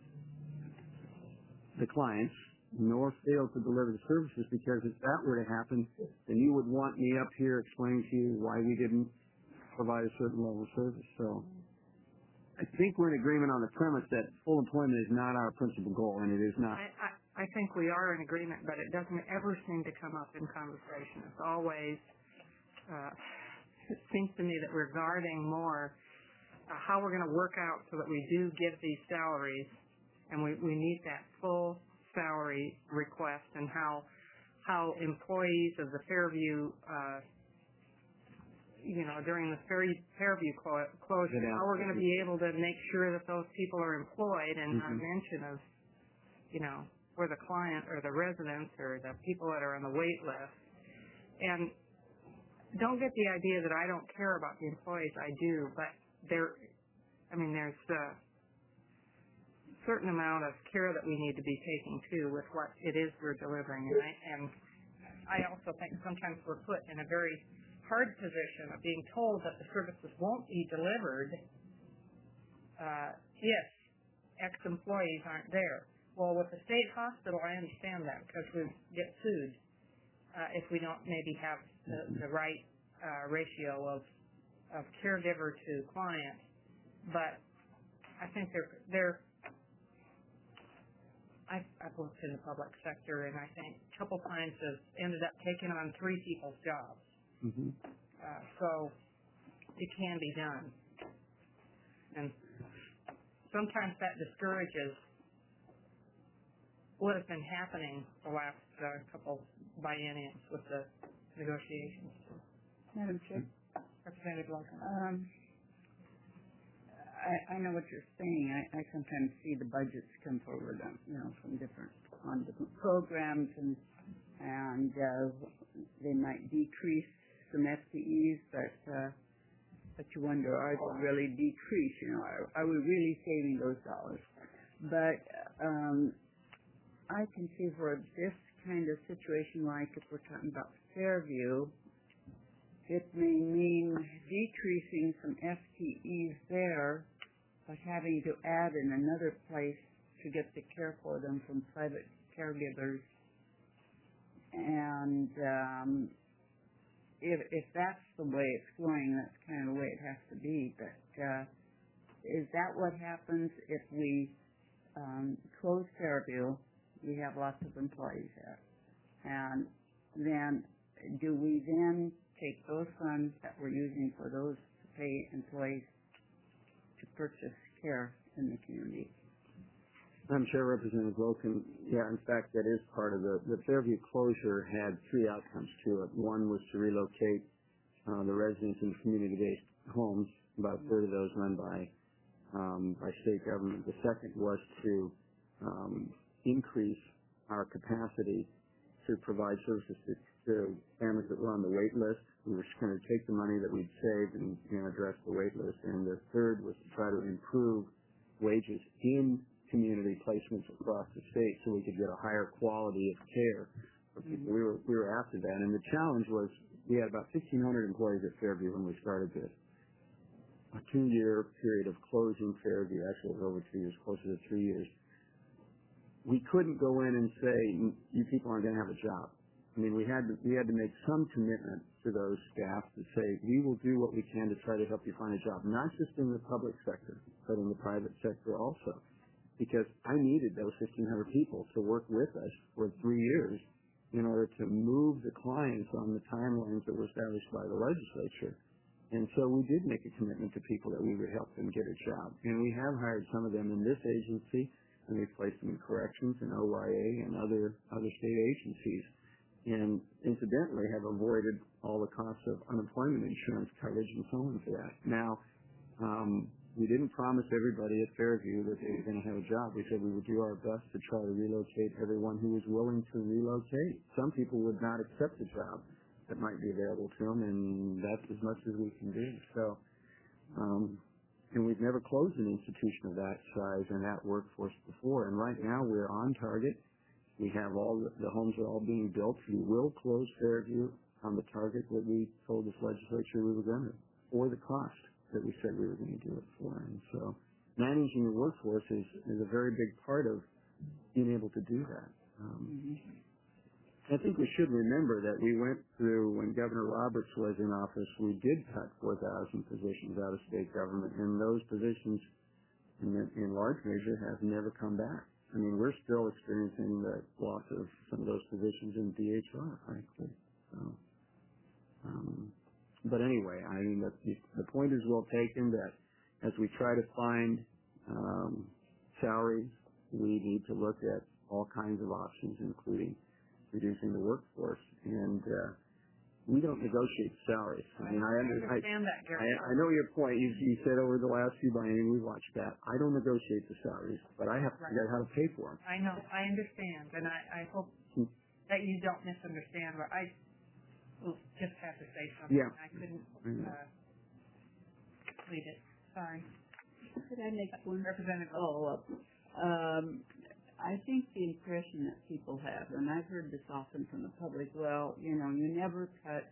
S8: the clients nor fail to deliver the services, because if that were to happen, then you would want me up here explaining to you why we didn't provide a certain level of service. So I think we're in agreement on the premise that full employment is not our principal goal, and it is not.
S1: I think we are in agreement, but it doesn't ever seem to come up in conversation. It's always, it seems to me that we're guarding more how we're going to work out so that we do give these salaries, and we need that full salary request, and how employees of the Fairview during the Fairview closure, how we're going to be able to make sure that those people are employed, and not mention of, for the client or the residents or the people that are on the wait list. And don't get the idea that I don't care about the employees. I do, but there's a certain amount of care that we need to be taking too with what it is we're delivering. And I also think sometimes we're put in a very hard position of being told that the services won't be delivered if X employees aren't there. Well, with the state hospital, I understand that, because we get sued if we don't maybe have the right ratio of caregiver to client. but I think I've worked in the public sector, and I think a couple times have ended up taking on 3 people's jobs.
S8: Mm-hmm.
S1: So it can be done. And sometimes that discourages what has been happening the last couple bienniums with the negotiations.
S6: Madam Chair?
S1: Representative Larkin.
S6: I know what you're saying. I sometimes see the budgets come forward, from different programs, and they might decrease some FTEs, but you wonder, are they really decreased? Are we really saving those dollars? But I can see for this kind of situation, like if we're talking about Fairview, it may mean decreasing some FTEs there, but having to add in another place to get the care for them from private caregivers. And if that's the way it's going, that's kind of the way it has to be. But is that what happens if we close Fairview? We have lots of employees there. And then do we then take those funds that we're using for those to pay employees to purchase care in the community?
S8: I'm Chair, Representative Wilkin. Yeah, in fact, that is part of the Fairview closure had 3 outcomes to it. One was to relocate the residents in community-based homes, about a third of those run by state government. The second was to increase our capacity to provide services to families that were on the wait list. We were going to take the money that we'd saved and address the wait list. And the third was to try to improve wages in community placements across the state so we could get a higher quality of care for people. We were after that. And the challenge was we had about 1,500 employees at Fairview when we started this. A 2-year period of closing Fairview, actually it was over 2 years, closer to 3 years. We couldn't go in and say, you people aren't going to have a job. I mean, we had to make some commitment to those staff to say, we will do what we can to try to help you find a job, not just in the public sector, but in the private sector also. Because I needed those 1,500 people to work with us for 3 years in order to move the clients on the timelines that were established by the legislature. And so we did make a commitment to people that we would help them get a job. And we have hired some of them in this agency, and we've placed them in corrections and OYA and other state agencies. And incidentally have avoided all the costs of unemployment insurance coverage and so on for that. Now, we didn't promise everybody at Fairview that they were going to have a job. We said we would do our best to try to relocate everyone who was willing to relocate. Some people would not accept a job that might be available to them, and that's as much as we can do. So, and we've never closed an institution of that size and that workforce before. And right now we're on target. We have the homes are all being built. We will close Fairview on the target that we told this legislature we were going to, or the cost that we said we were going to do it for. And so managing the workforce is a very big part of being able to do that. I think we should remember that we went through, when Governor Roberts was in office, we did cut 4,000 positions out of state government, and those positions, in large measure, have never come back. I mean, we're still experiencing the loss of some of those positions in DHR, frankly. So, but anyway, I mean, the point is well taken that as we try to find salaries, we need to look at all kinds of options, including reducing the workforce. And we don't negotiate salaries. I mean, I understand that, Gary. I know your point. You said over the last few bienniums we've watched that. I don't negotiate the salaries, but I have to figure out how to pay for them.
S1: I know. I understand, and I hope that you don't misunderstand. But I will just have to say something.
S8: Yeah.
S1: I couldn't lead it. Sorry.
S6: Could I make one
S1: Representative
S6: follow-up? I think the impression that people have, and I've heard this often from the public, well, you never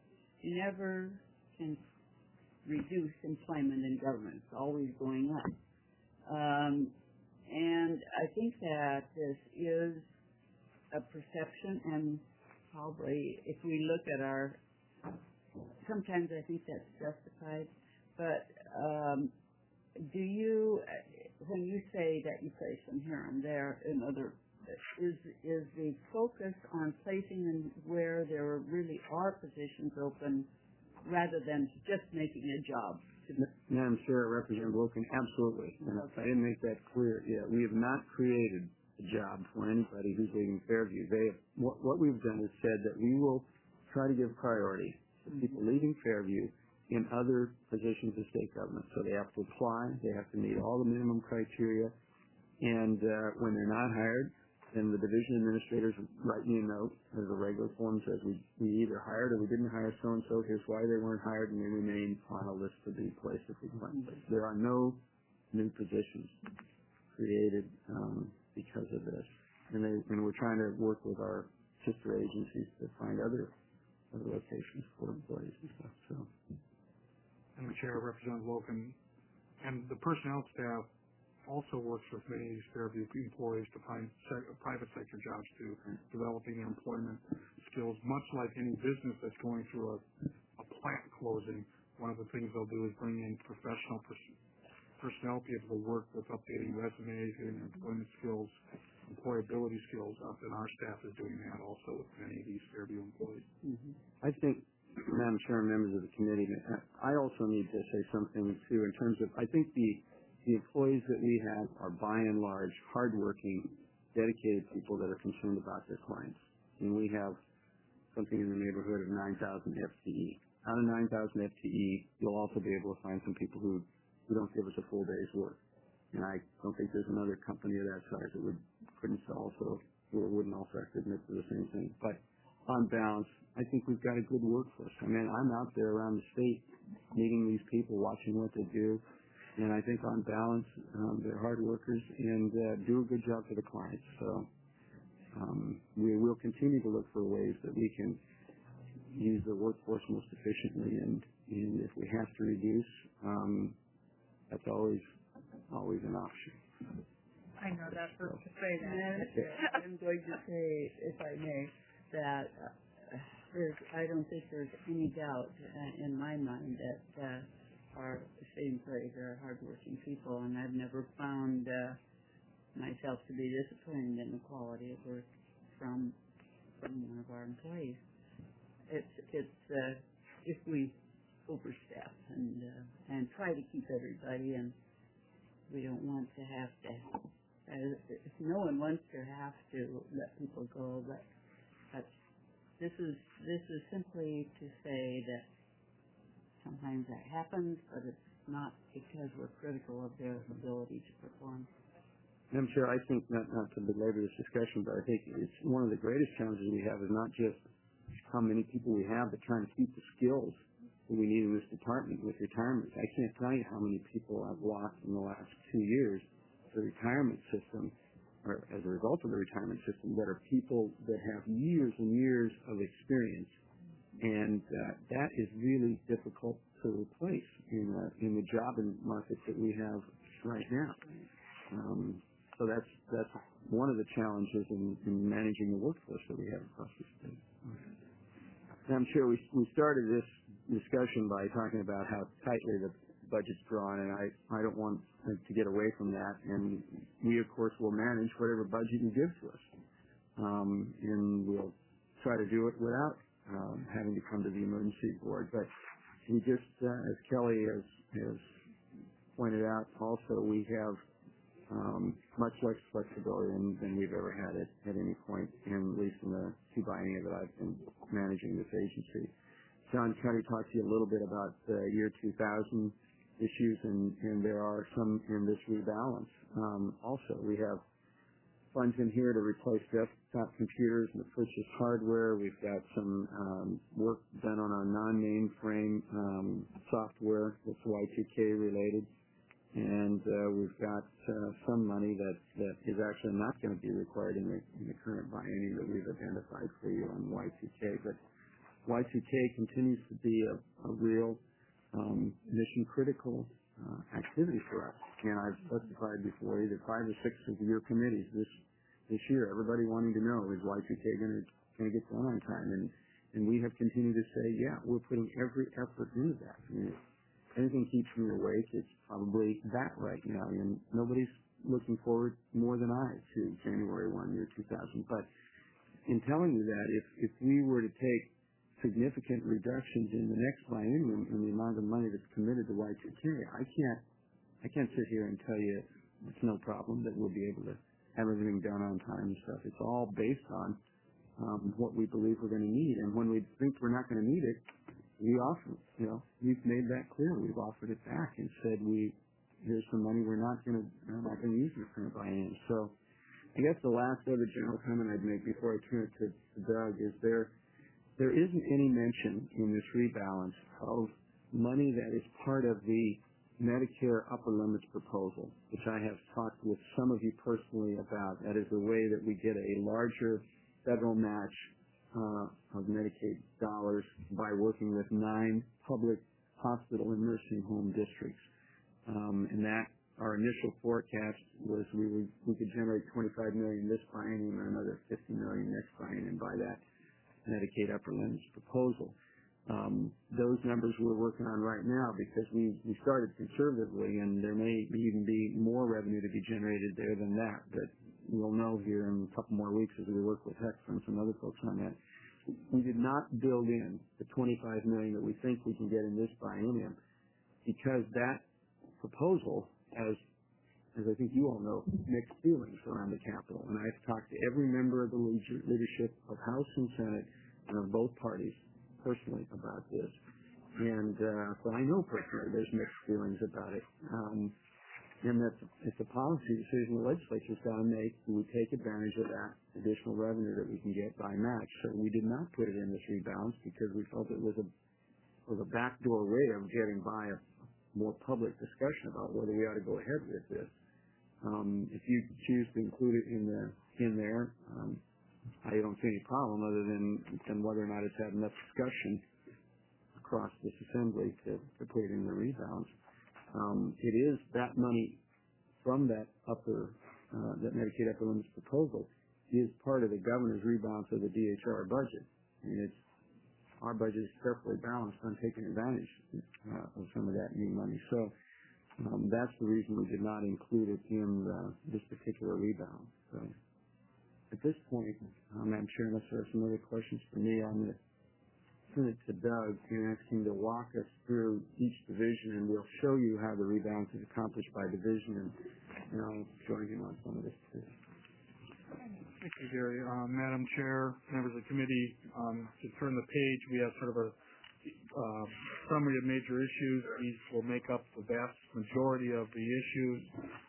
S6: can reduce employment in government. It's always going up. And I think that this is a perception, and probably if we look at sometimes I think that's justified, but do you, when you say that you place them here and there in other, is the focus on placing them where there really are positions open rather than just making a job?
S8: Madam Chair, Representative Wilken, absolutely. And if I didn't make that clear, we have not created a job for anybody who's leaving Fairview. What we've done is said that we will try to give priority to people leaving Fairview in other positions of state government. So they have to apply, they have to meet all the minimum criteria, and when they're not hired, then the division administrators write me a note as a regular form says we either hired or we didn't hire so-and-so, here's why they weren't hired, and they remain on a list to be placed if we find place. There are no new positions created because of this. And we're trying to work with our sister agencies to find other locations for employees and stuff. So,
S2: And the Chair, Representative Wilken, and the personnel staff also works with many of these Fairview employees to find private sector jobs too, developing their employment skills. Much like any business that's going through a plant closing, one of the things they'll do is bring in professional personnel people to work with updating resumes, getting employment skills, employability skills up, and our staff is doing that also with many of these Fairview employees.
S8: I think, Madam Chair and members of the committee, I also need to say something too in terms of, I think the employees that we have are by and large hardworking, dedicated people that are concerned about their clients. And we have something in the neighborhood of 9,000 FTE. Out of 9,000 FTE, you'll also be able to find some people who don't give us a full day's work. And I don't think there's another company of that size that wouldn't also have to admit to the same thing. But on balance, I think we've got a good workforce. I mean, I'm out there around the state meeting these people, watching what they do. And I think on balance, they're hard workers and do a good job for the clients. So we will continue to look for ways that we can use the workforce most efficiently. And if we have to reduce, that's always an option.
S1: I know that's what to say that.
S6: I'm going to say, if I may, that I don't think there's any doubt in my mind that our state employees are hardworking people, and I've never found myself to be disappointed in the quality of work from one of our employees. It's if we overstep and try to keep everybody, and we don't want to have to. No one wants to have to let people go, but this is simply to say that sometimes that happens, but it's not because we're critical of their ability to perform.
S8: Madam Chair, I think, not to belabor this discussion, but I think it's one of the greatest challenges we have is not just how many people we have, but trying to keep the skills that we need in this department with retirements. I can't tell you how many people I've lost in the last 2 years to the retirement system, or as a result of the retirement system, that are people that have years and years of experience. And that is really difficult to replace in the job market that we have right now. So that's one of the challenges in managing the workforce that we have across the state. Madam Chair, we started this discussion by talking about how tightly the budget's drawn, and I don't want to get away from that. And we, of course, will manage whatever budget you give to us, and we'll try to do it without having to come to the emergency board. But we just, as Kelly has pointed out, also we have much less flexibility than we've ever had at any point, at least in the 2 biennia that I've been managing this agency. John Cuddy talked to you a little bit about the year 2000 issues, and there are some in this rebalance. Also, we have funds in here to replace desktop computers and to purchase hardware. We've got some work done on our non-mainframe software that's Y2K related. And we've got some money that is actually not going to be required in the current biennium that we've identified for you on Y2K. But Y2K continues to be a real mission-critical activity for us. And I've testified before you that 5 or 6 of your committees this year, everybody wanting to know, is Y2K going to get done on time? And we have continued to say, yeah, we're putting every effort into that. I mean, anything keeps me awake, it's probably that right now. And nobody's looking forward more than I to January 1, year 2000. But in telling you that, if we were to take significant reductions in the next biennium in the amount of money that's committed to Y2K, I can't sit here and tell you it's no problem that we'll be able to have everything done on time and stuff. It's all based on what we believe we're going to need. And when we think we're not going to need it, we offer, we've made that clear. We've offered it back and said here's some money we're not going to use in the current biennium. So I guess the last other general comment I'd make before I turn it to Doug is there isn't any mention in this rebalance of money that is part of the Medicare upper limits proposal, which I have talked with some of you personally about. That is a way that we get a larger federal match of Medicaid dollars by working with 9 public hospital and nursing home districts. And that our initial forecast was we could generate $25 million this biennium and another $50 million next biennium by that Medicaid upper limits proposal. Those numbers we're working on right now because we started conservatively, and there may even be more revenue to be generated there than that. But we'll know here in a couple more weeks as we work with HECFA and some other folks on that. We did not build in the $25 million that we think we can get in this biennium because that proposal has, as I think you all know, mixed feelings around the Capitol. And I've talked to every member of the leadership of House and Senate and of both parties personally about this. And so I know personally there's mixed feelings about it. And it's a policy decision the legislature's got to make. Do we take advantage of that additional revenue that we can get by match? So we did not put it in this rebalance because we felt it was a backdoor way of getting by a more public discussion about whether we ought to go ahead with this. If you choose to include it in there, I don't see any problem other than whether or not it's had enough discussion across this assembly to put it in the rebalance. It is that money from that that Medicaid upper limits proposal is part of the governor's rebalance of the DHR budget. I mean, our budget is carefully balanced on taking advantage of some of that new money. So that's the reason we did not include it in this particular rebalance. So at this point, Madam Chair, unless there are some other questions for me, I'm going to turn it to Doug and ask him to walk us through each division, and we'll show you how the rebalance is accomplished by division, and I'll join him on some of this too.
S2: Thank you, Gary. Madam Chair, members of the committee, to turn the page, we have sort of a summary of major issues. These will make up the vast majority of the issues,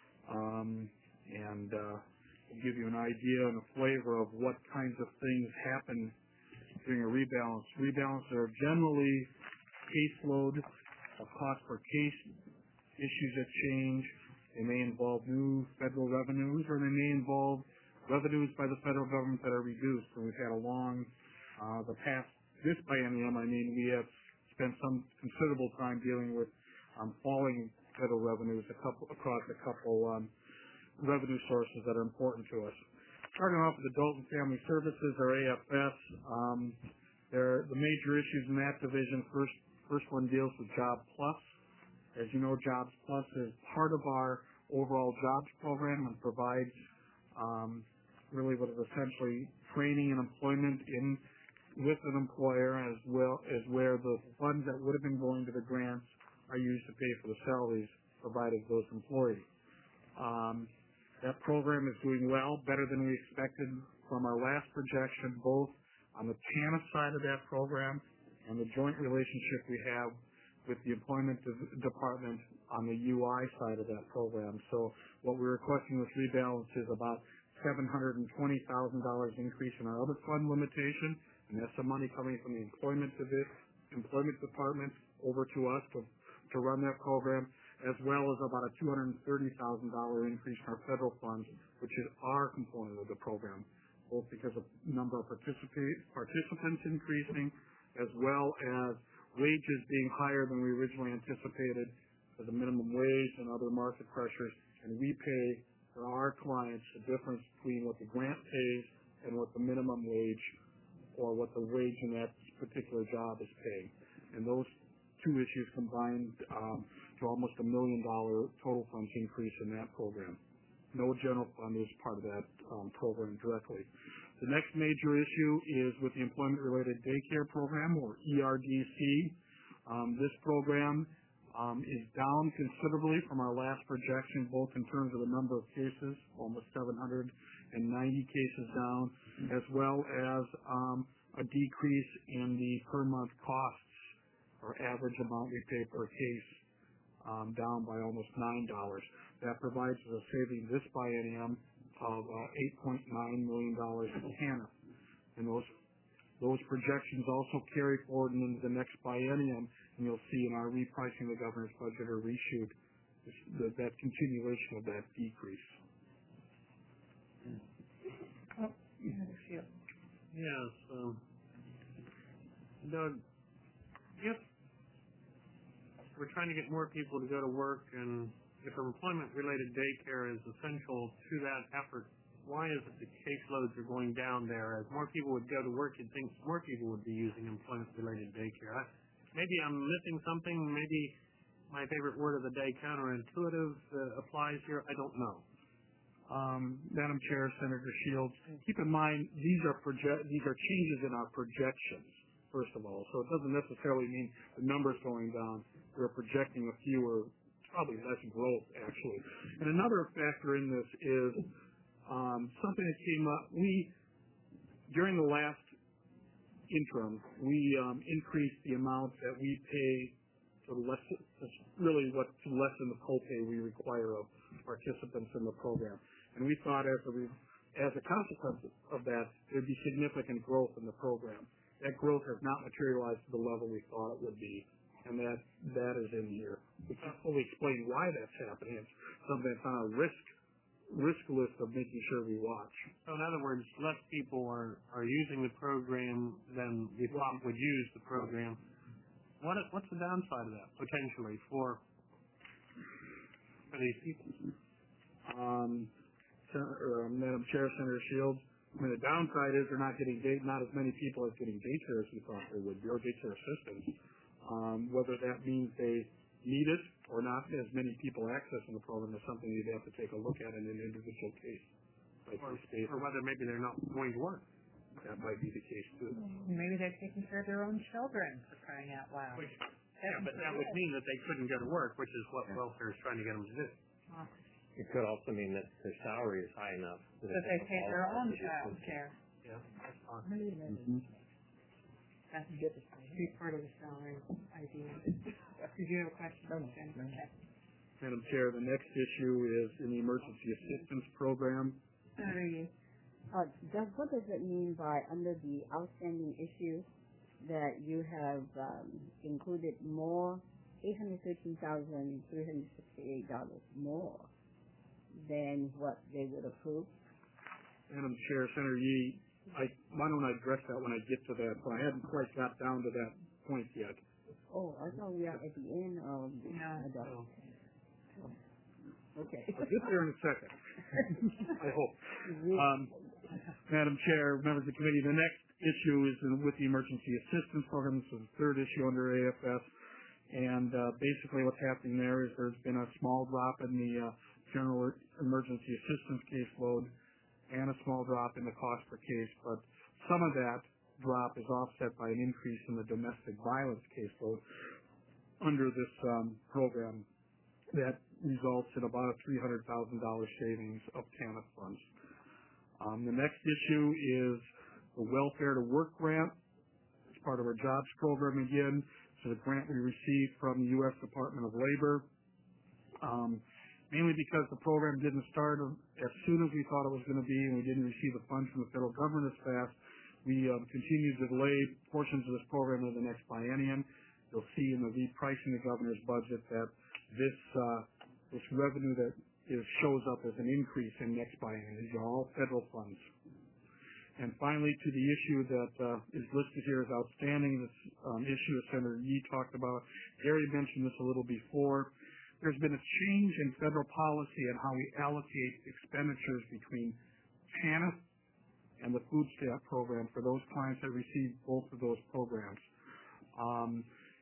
S2: and will give you an idea and a flavor of what kinds of things happen during a rebalance. Rebalances are generally caseload, cost per case, issues that change. They may involve new federal revenues, or they may involve revenues by the federal government that are reduced. And we've had along this biennium, we have spent some considerable time dealing with falling federal revenues across a couple revenue sources that are important to us. Starting off with Adult and Family Services, or AFS, the major issues in that division, first one deals with Job Plus. As you know, Jobs Plus is part of our overall jobs program and provides really what is essentially training and employment with an employer, as well as where the funds that would have been going to the grants are used to pay for the salaries provided to those employees. That program is doing well, better than we expected from our last projection, both on the TANF side of that program and the joint relationship we have with the Employment Department on the UI side of that program. So what we're requesting with rebalance is about $720,000 increase in our other fund limitation, and that's the money coming from the Employment Department over to us to run that program, as well as about a $230,000 increase in our federal funds, which is our component of the program, both because of number of participants increasing, as well as wages being higher than we originally anticipated for the minimum wage and other market pressures, and we pay for our clients the difference between what the grant pays and what the minimum wage or what the wage in that particular job is paying. And those two issues combined to almost $1 million total funds increase in that program. No general fund is part of that program directly. The next major issue is with the Employment-Related Daycare Program, or ERDC. This program is down considerably from our last projection, both in terms of the number of cases, almost 790 cases down, as well as a decrease in the per month costs, or average amount we pay per case, down by almost $9. That provides us a saving this biennium of $8.9 million in TANF. And those projections also carry forward into the next biennium, and you'll see in our repricing the governor's budget or reshoot that continuation of that decrease.
S11: Yes. Doug, if we're trying to get more people to go to work, and if employment-related daycare is essential to that effort, why is it the caseloads are going down there? As more people would go to work, you'd think more people would be using employment-related daycare. Maybe I'm missing something. Maybe my favorite word of the day, counterintuitive, applies here. I don't know.
S2: Madam Chair, Senator Shields, keep in mind these are changes in our projections, first of all. So it doesn't necessarily mean the numbers going down. We're projecting a fewer, probably less growth, actually. And another factor in this is something that came up. During the last interim, we increased the amount that we pay to lessen the copay we require of participants in the program. And we thought as a consequence of that, there'd be significant growth in the program. That growth has not materialized to the level we thought it would be, and that is in here. We can't fully explain why that's happening. It's something that's on our risk list of making sure we watch.
S11: So in other words, less people are using the program than we thought would use the program. What's the downside of that, potentially, for these people?
S2: Madam Chair, Senator Shields, I mean, the downside is they're not as many people as getting daycare as we thought they would be, or daycare assistance. Whether that means they need it or not, as many people accessing the program is something you'd have to take a look at in an individual case.
S11: Or whether maybe they're not going to work.
S2: That might be the case, too.
S1: Maybe they're taking care of their own children, for crying out loud.
S11: Yeah, but that would mean that they couldn't go to work, which is what welfare is trying to get them to do.
S10: It could also mean that their salary is high enough
S1: that they pay their own child care.
S11: Yeah, that's fine.
S1: That's be part of the salary idea. Did you have a question? Okay.
S2: Madam Chair, the next issue is in the emergency assistance program.
S5: Doug, what does it mean by under the outstanding issue that you have included more, $813,368 more than what they would approve?
S2: Madam Chair, Senator Yee, why don't I address that when I get to that point? I hadn't quite got down to that point yet.
S5: Oh, I thought we are at the end of the Okay.
S2: I'll get there in a second. I hope. Madam Chair, members of the committee, the next issue is with the emergency assistance program. This is the third issue under AFS. And basically what's happening there is there's been a small drop in the general emergency assistance caseload and a small drop in the cost per case. But some of that drop is offset by an increase in the domestic violence caseload under this program that results in about a $300,000 savings of TANF funds. The next issue is the Welfare to Work grant. It's part of our jobs program again. It's a grant we received from the U.S. Department of Labor. Mainly because the program didn't start as soon as we thought it was going to be, and we didn't receive the funds from the federal government as fast, we continue to delay portions of this program in the next biennium. You'll see in the repricing the governor's budget that this revenue that shows up as an increase in next biennium. These are all federal funds. And finally, to the issue that is listed here as outstanding, this issue that Senator Yee talked about. Gary mentioned this a little before. There's been a change in federal policy on how we allocate expenditures between TANF and the food stamp program for those clients that receive both of those programs.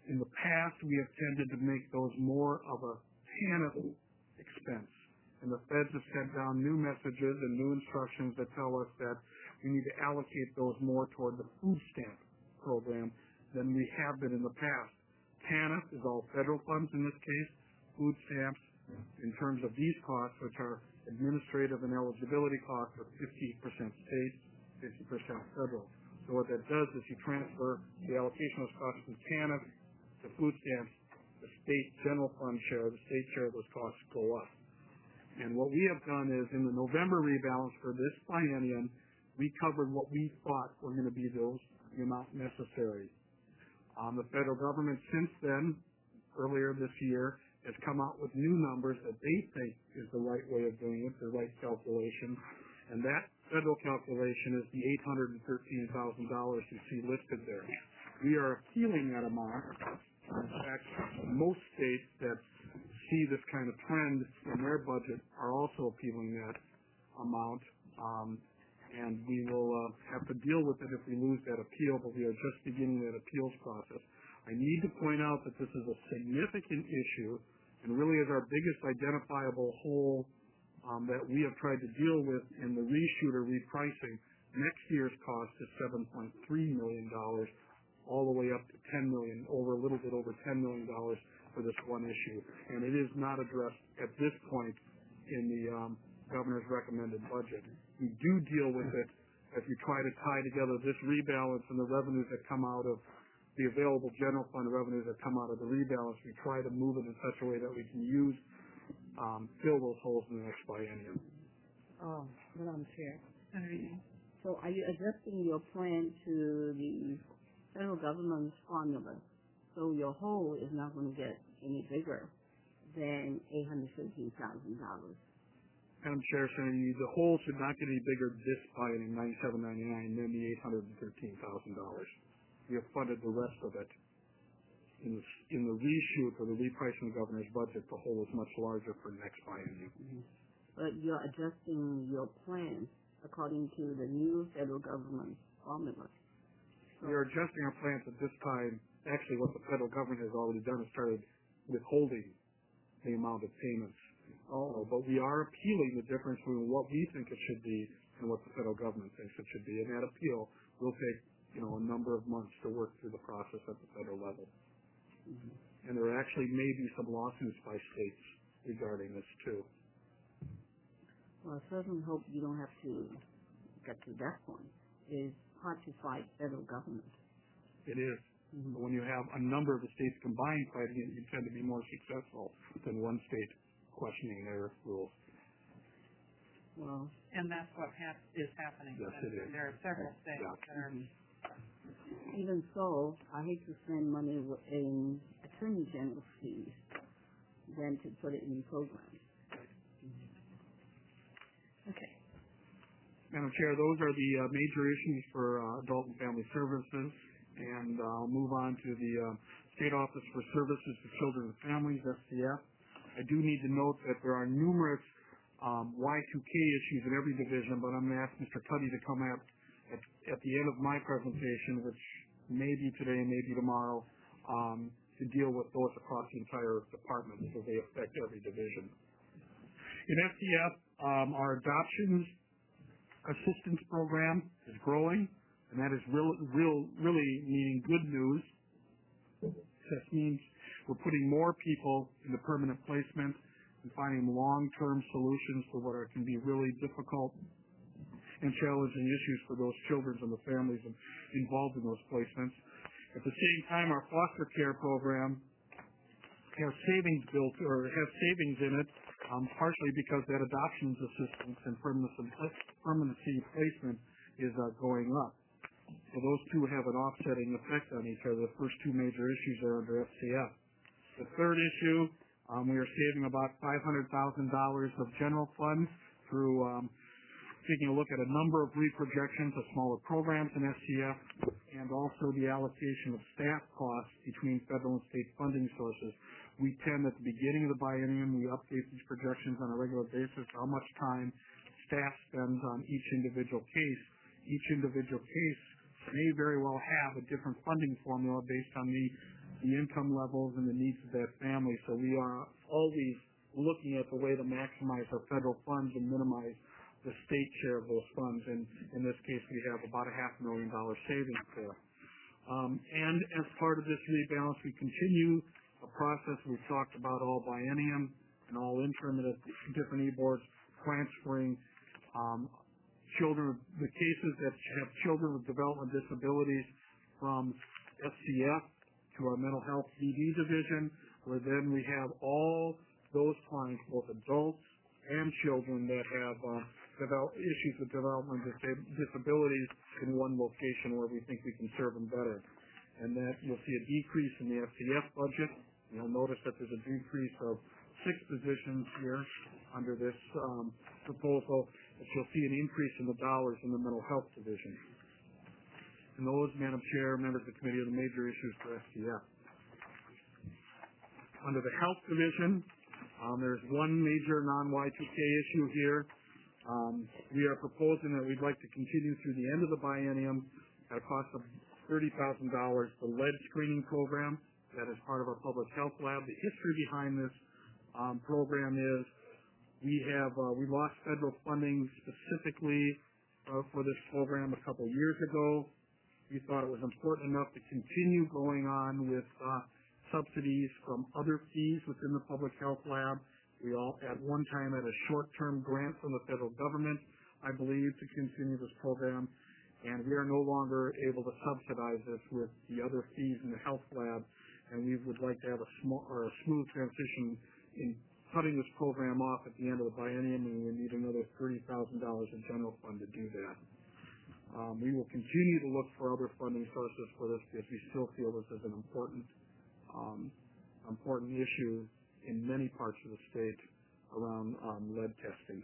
S2: In the past, we have tended to make those more of a TANF expense. And the feds have sent down new messages and new instructions that tell us that we need to allocate those more toward the food stamp program than we have been in the past. TANF is all federal funds in this case. Food stamps, in terms of these costs, which are administrative and eligibility costs, are 50% state, 50% federal. So what that does is you transfer the allocation of those costs from TANF to food stamps. The state general fund share, the state share of those costs go up. And what we have done is in the November rebalance for this biennium, we covered what we thought were going to be the amount necessary. The federal government since then, earlier this year, has come out with new numbers that they think is the right way of doing it, the right calculation. And that federal calculation is the $813,000 you see listed there. We are appealing that amount. In fact, most states that see this kind of trend in their budget are also appealing that amount. And we will have to deal with it if we lose that appeal, but we are just beginning that appeals process. I need to point out that this is a significant issue and really is our biggest identifiable hole that we have tried to deal with in the reshoot or repricing. Next year's cost is $7.3 million, all the way up to $10 million, a little bit over $10 million for this one issue. And it is not addressed at this point in the governor's recommended budget. We do deal with it as we try to tie together this rebalance and the revenues that come out of the available general fund revenues that come out of the rebalance. We try to move it in such a way that we can use, fill those holes in the next biennium.
S5: Madam Chair. So are you adjusting your plan to the federal government's formula? So your hole is not going to get any bigger than $813,000.
S2: Madam Chair, Senator, the hole should not get any bigger this biennium, 97-99, than the $813,000. We have funded the rest of it. In the reshoot or the repricing of the governor's budget, the hole is much larger for next biennium.
S5: Mm-hmm. But you're adjusting your plan according to the new federal government formula.
S2: We are adjusting our plans at this time. Actually, what the federal government has already done is started withholding the amount of payments. But we are appealing the difference between what we think it should be and what the federal government thinks it should be. And that appeal will take, a number of months to work through the process at the federal level. Mm-hmm. And there actually may be some lawsuits by states regarding this too.
S5: Well, I certainly hope you don't have to get to that point. It's hard to fight federal government.
S2: It is. Mm-hmm. But when you have a number of the states combined fighting it, you tend to be more successful than one state questioning their rules.
S1: Well, and that's what is happening.
S2: Yes, it is.
S1: There are several states that are.
S5: Even so, I hate to spend money in attorney general fees than to put it in programs.
S1: Okay.
S2: Madam Chair, those are the major issues for adult and family services, and I'll move on to the State Office for Services to Children and Families, SCF. I do need to note that there are numerous Y2K issues in every division, but I'm going to ask Mr. Cuddy to come at the end of my presentation, which may be today, maybe tomorrow, to deal with those across the entire department because they affect every division. In SCF, our adoptions assistance program is growing, and that is really meaning good news. That means we're putting more people into permanent placement and finding long-term solutions for what can be really difficult and challenging issues for those children and the families involved in those placements. At the same time, our foster care program has savings in it, partially because that adoptions assistance and permanency placement is going up. So those two have an offsetting effect on each other. The first two major issues are under FCF. The third issue, we are saving about $500,000 of general funds through taking a look at a number of reprojections of smaller programs in SCF and also the allocation of staff costs between federal and state funding sources. We tend at the beginning of the biennium, we update these projections on a regular basis, how much time staff spends on each individual case. Each individual case may very well have a different funding formula based on the the income levels and the needs of that family. So we are always looking at the way to maximize our federal funds and minimize the state share of those funds. And in this case, we have about $500,000 savings there. And as part of this rebalance, we continue a process we've talked about all biennium and all interim at different e-boards, transferring the cases that have children with development disabilities from SCF to our mental health DD division, where then we have all those clients, both adults and children, that have issues with development disabilities in one location where we think we can serve them better. And that you'll see a decrease in the SCF budget. You'll notice that there's a decrease of 6 positions here under this proposal, but you'll see an increase in the dollars in the mental health division. And those, Madam Chair, members of the committee, are the major issues for SCF. Under the health division, there's one major non-Y2K issue here. We are proposing that we'd like to continue through the end of the biennium at a cost of $30,000 the lead screening program that is part of our public health lab. The history behind this program is we lost federal funding specifically for this program a couple years ago. We thought it was important enough to continue going on with subsidies from other fees within the public health lab. We all at one time had a short-term grant from the federal government, I believe, to continue this program, and we are no longer able to subsidize this with the other fees in the health lab, and we would like to have a smooth transition in cutting this program off at the end of the biennium, and we need another $30,000 in general fund to do that. We will continue to look for other funding sources for this because we still feel this is an important issue in many parts of the state around lead testing.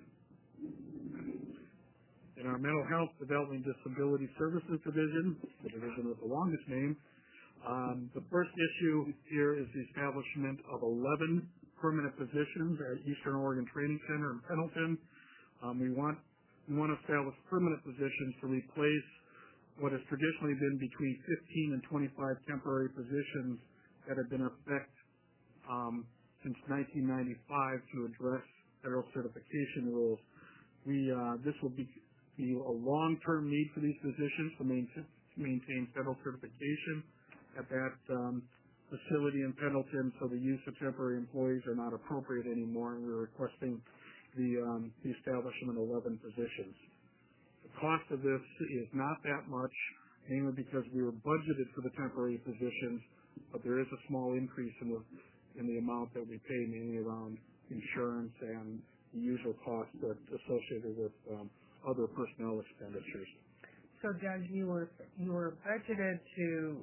S2: In our Mental Health Development Disability Services Division, the division with the longest name, the first issue here is the establishment of 11 permanent positions at Eastern Oregon Training Center in Pendleton. We want to establish permanent positions to replace what has traditionally been between 15 and 25 temporary positions that have been in effect since 1995 to address federal certification rules. This will be a long-term need for these positions to maintain federal certification at that facility in Pendleton, so the use of temporary employees are not appropriate anymore, and we're requesting the establishment of 11 positions. The cost of this is not that much, mainly because we were budgeted for the temporary positions, but there is a small increase in the amount that we pay, mainly around insurance and the usual costs that associated with other personnel expenditures.
S1: So, Judge, you were budgeted to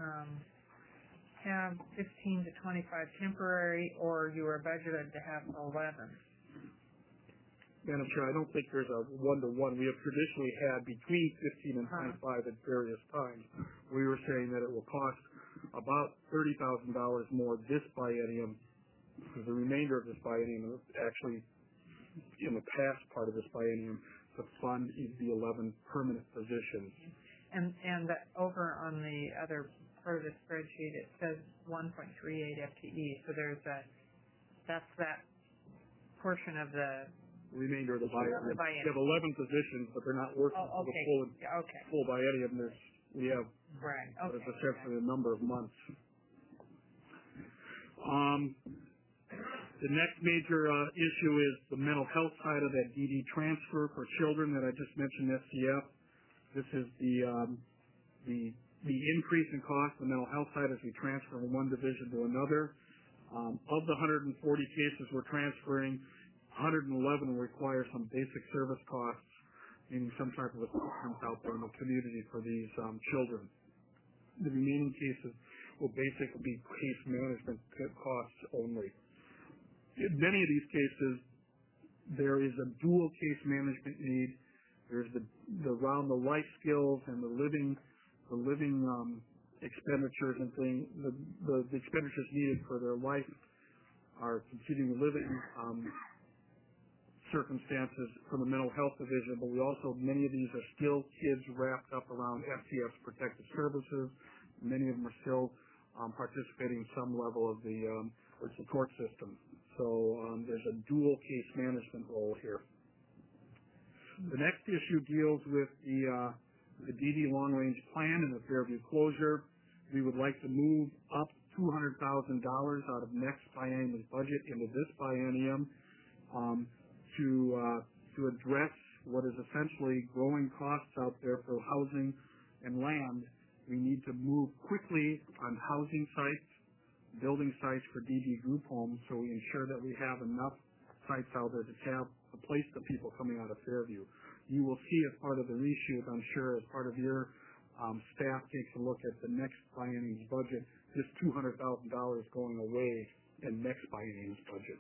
S1: have 15 to 25 temporary, or you were budgeted to have 11?
S2: Madam Chair, I don't think there's a one-to-one. We have traditionally had between 15 and 25 at various times. We were saying that it will cost about $30,000 more this biennium, because the remainder of this biennium is actually in the past part of this biennium to fund the 11 permanent positions.
S1: And over on the other part of the spreadsheet, it says 1.38 FTE. So that's that portion of the
S2: remainder of the biennium. We have 11 positions, but they're not working for the full biennium. We have essentially a number of months. The next major issue is the mental health side of that DD transfer for children that I just mentioned, SCF. This is the increase in cost on the mental health side as we transfer from one division to another. Of the 140 cases we're transferring, 111 will require some basic service costs, meaning some type of assistance out there in the community for these children. The remaining cases will basically be case management costs only. In many of these cases, there is a dual case management need. There's the around the life skills and the living expenditures and things. The expenditures needed for their life are continuing living circumstances from the mental health division, but many of these are still kids wrapped up around FCF's protective services. Many of them are still participating in some level of the support system. So there's a dual case management role here. The next issue deals with the DD long-range plan and the Fairview closure. We would like to move up $200,000 out of next biennium's budget into this biennium to address what is essentially growing costs out there for housing and land. We need to move quickly on housing sites, building sites for DD group homes, so we ensure that we have enough sites out there to have a place the people coming out of Fairview. You will see as part of the reshoot, I'm sure, as part of your staff takes a look at the next biennium's budget, this $200,000 going away in next biennium's budget.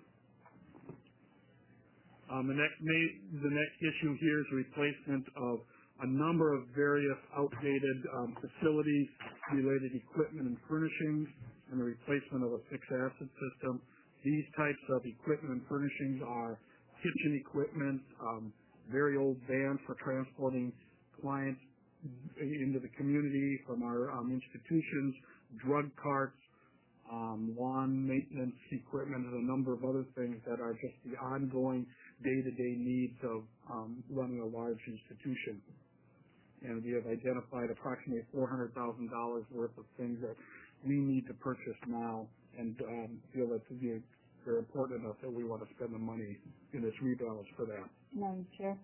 S2: The next issue here is replacement of a number of various outdated facilities, related equipment and furnishings, and the replacement of a fixed asset system. These types of equipment and furnishings are kitchen equipment, very old vans for transporting clients into the community from our institutions, drug carts, lawn maintenance equipment, and a number of other things that are just the ongoing day-to-day needs of running a large institution. And we have identified approximately $400,000 worth of things that we need to purchase now and feel that they're important enough that we want to spend the money in this rebalance for that.
S6: Madam Chair?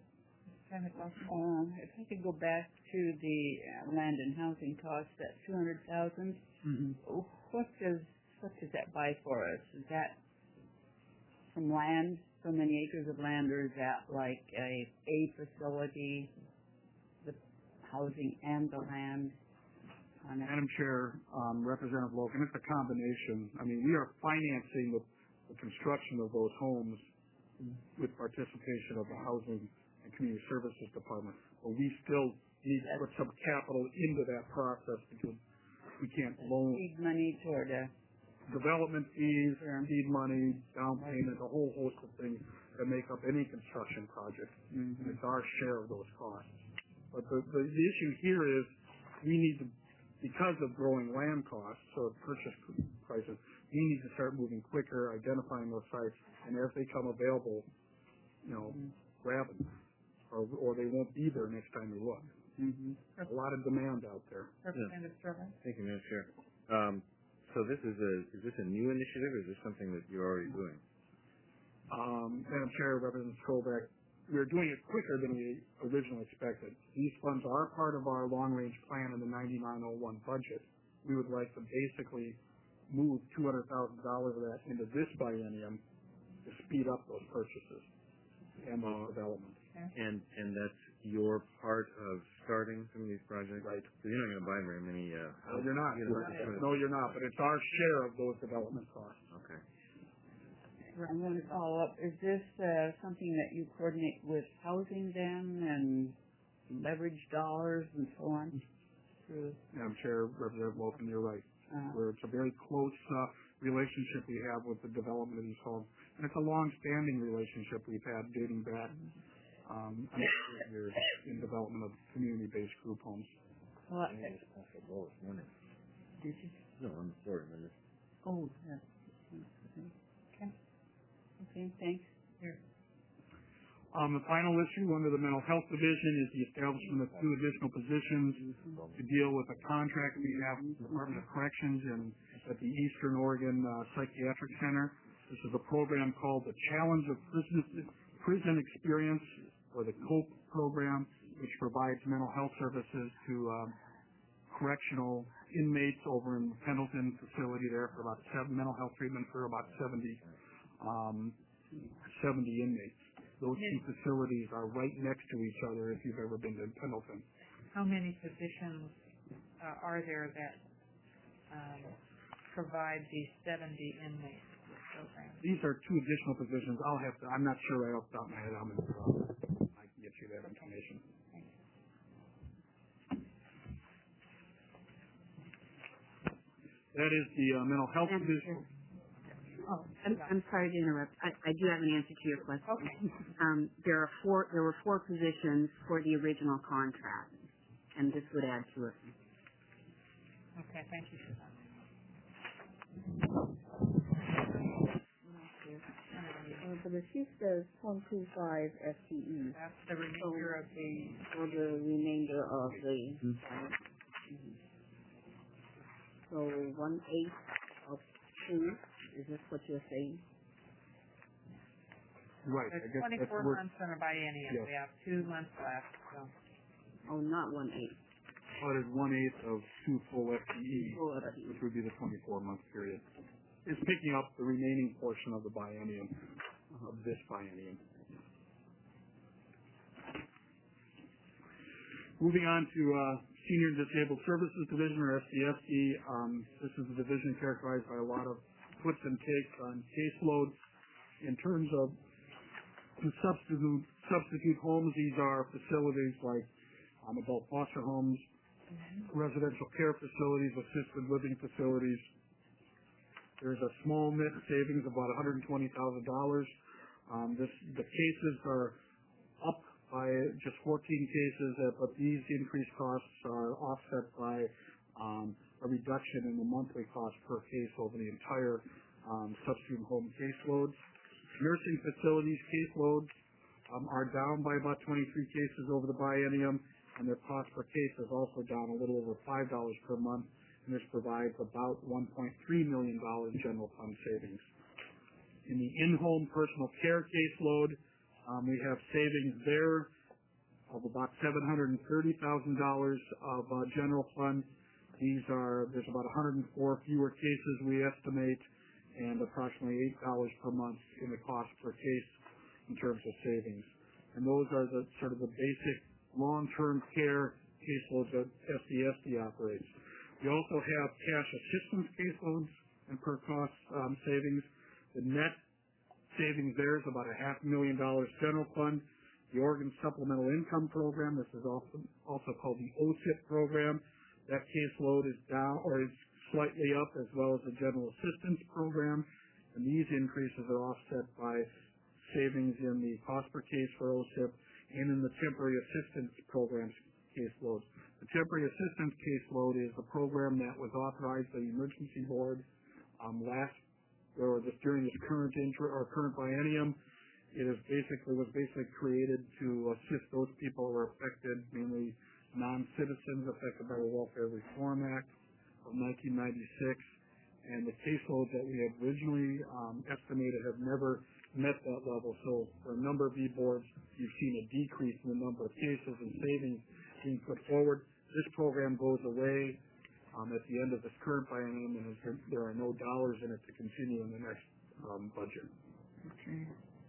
S6: If I could go back to the land and housing costs, that $200,000, what does that buy for us? Is that some land, so many acres of land, or is that like a facility, the housing and the land?
S2: Madam Chair, Representative Logan, it's a combination. I mean, we are financing the construction of those homes with participation of the Housing and Community Services Department. But we still need to put some capital into that process because we can't loan.
S6: Seed money toward
S2: development fees, seed money, down payment, a whole host of things that make up any construction project. And it's our share of those costs. But the issue here is we need to, because of growing land costs, so purchase prices, we need to start moving quicker, identifying those sites, and as they come available, grab them, or they won't be there next time we look. A lot of demand out there.
S1: Representative Strober.
S7: Thank you, Madam Chair. So is this a new initiative, or is this something that you're already doing?
S2: Madam Chair, Representative Strober, we're doing it quicker than we originally expected. These funds are part of our long-range plan in the 9901 budget. We would like to basically move $200,000 of that into this biennium to speed up those purchases and those developments.
S7: And that's your part of starting some of these projects?
S2: Right.
S7: So you're not going to buy very many
S2: No, you're not. No, you're not. But it's our share of those development costs.
S7: Okay.
S6: I'm going to follow up. Is this something that you coordinate with housing then and leverage dollars and so on?
S2: Madam Chair, Representative Wilson, you're right. Where it's a very close relationship we have with the development of these homes. And it's a long-standing relationship we've had dating back years in development of community-based group homes.
S6: Well,
S7: Did you? No, I'm sorry, Minister.
S6: Oh, yeah. Okay, thanks.
S2: The final issue under the Mental Health Division is the establishment of 2 additional positions to deal with a contract we have with the Department of Corrections at the Eastern Oregon Psychiatric Center. This is a program called the Challenge of Prison Experience, or the COPE program, which provides mental health services to correctional inmates over in the Pendleton facility there for about mental health treatment for about 70 inmates. Those 2 facilities are right next to each other if you've ever been to Pendleton.
S1: How many positions are there that provide these 70 inmates programs?
S2: These are 2 additional positions. I'm not sure right off the top of my head how many I can get you that information. That is the mental health division.
S5: Oh, I'm sorry to interrupt. I do have an answer to your question. Okay. There were 4 positions for the original contract, and this would add to it.
S1: Okay, thank you for that.
S5: the sheet says 0.25 FTE.
S1: That's the remainder of the.
S5: For the remainder of the. So 1/8 of 2, is this what you're saying?
S2: Right.
S1: There's
S2: I guess
S1: 24
S2: that's
S1: months in a biennium.
S2: Yes.
S1: We have 2 months left, so.
S5: Oh, not 1/8.
S2: But it's 1/8 of 2 full FTE,
S5: Full FTE.
S2: which would be the 24-month period. It's picking up the remaining portion of the biennium, of this biennium. Moving on to Senior and Disabled Services Division, or SDSD. This is a division characterized by a lot of puts and takes on caseload. In terms of the substitute homes, these are facilities like adult foster homes, residential care facilities, assisted living facilities. There's a small net savings of about $120,000. The cases are up by just 14 cases, but these increased costs are offset by a reduction in the monthly cost per case over the entire substitute home caseloads. Nursing facilities caseloads are down by about 23 cases over the biennium, and their cost per case is also down a little over $5 per month, and this provides about $1.3 million in general fund savings. In the in-home personal care caseload, we have savings there of about $730,000 of general fund. There's about 104 fewer cases we estimate, and approximately $8 per month in the cost per case in terms of savings. And those are the sort of the basic long-term care caseloads that SDSD operates. We also have cash assistance caseloads and per cost savings. The net savings there is about $500,000 general fund. The Oregon Supplemental Income Program, this is also called the OSIP program. That caseload is down, or is slightly up, as well as the General Assistance Program. And these increases are offset by savings in the cost per case for OSIP and in the Temporary Assistance Programs caseload. The Temporary Assistance caseload is a program that was authorized by the Emergency Board during this current biennium. It was basically created to assist those people who are affected, mainly non-citizens affected by the Welfare Reform Act of 1996. And the caseloads that we had originally estimated have never met that level. So for a number of boards, you've seen a decrease in the number of cases and savings being put forward. This program goes away at the end of this current biennium, and there are no dollars in it to continue in the next budget.
S4: Okay.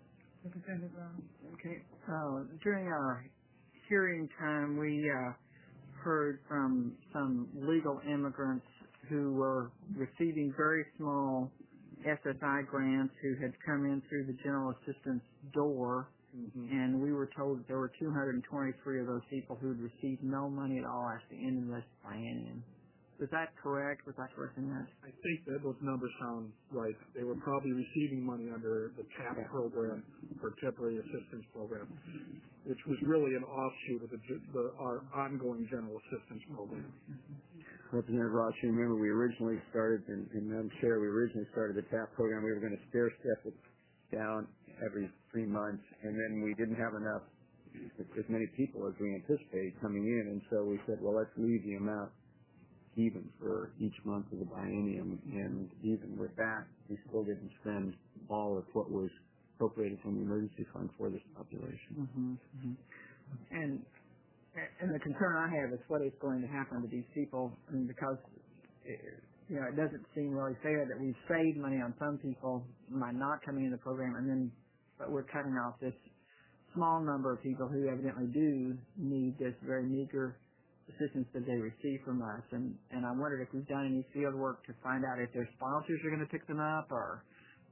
S4: Okay. During our hearing time, we heard from some legal immigrants who were receiving very small SSI grants who had come in through the general assistance door, and we were told that there were 223 of those people who had received no money at all at the end of this biennium. Was that correct? Was that correct in that?
S2: I think that those numbers sound right. They were probably receiving money under the TAP program, or Temporary Assistance Program, which was really an offshoot of our ongoing General Assistance Program.
S8: Representative Ross, you remember we originally started, and Madam Chair, we originally started the TAP program. We were going to stair-step it down every 3 months, and then we didn't have enough, as many people as we anticipated coming in, and so we said, well, let's leave the amount even for each month of the biennium, and even with that, we still didn't spend all of what was appropriated from the emergency fund for this population.
S4: And the concern I have is what is going to happen to these people, because it doesn't seem really fair that we've saved money on some people by not coming in the program, but we're cutting off this small number of people who evidently do need this very meager assistance that they receive from us. And I wondered if we've done any field work to find out if their sponsors are going to pick them up, or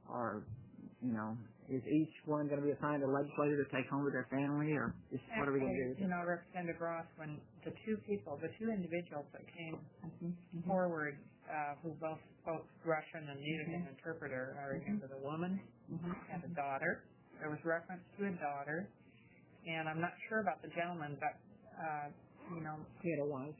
S4: is each one going to be assigned a legislator to take home with their family, or what are we going to do?
S1: Representative Ross, when the two individuals that came forward, who both spoke Russian and needed an interpreter, I remember the woman and the daughter. There was reference to a daughter, and I'm not sure about the gentleman, but
S4: he had a wife.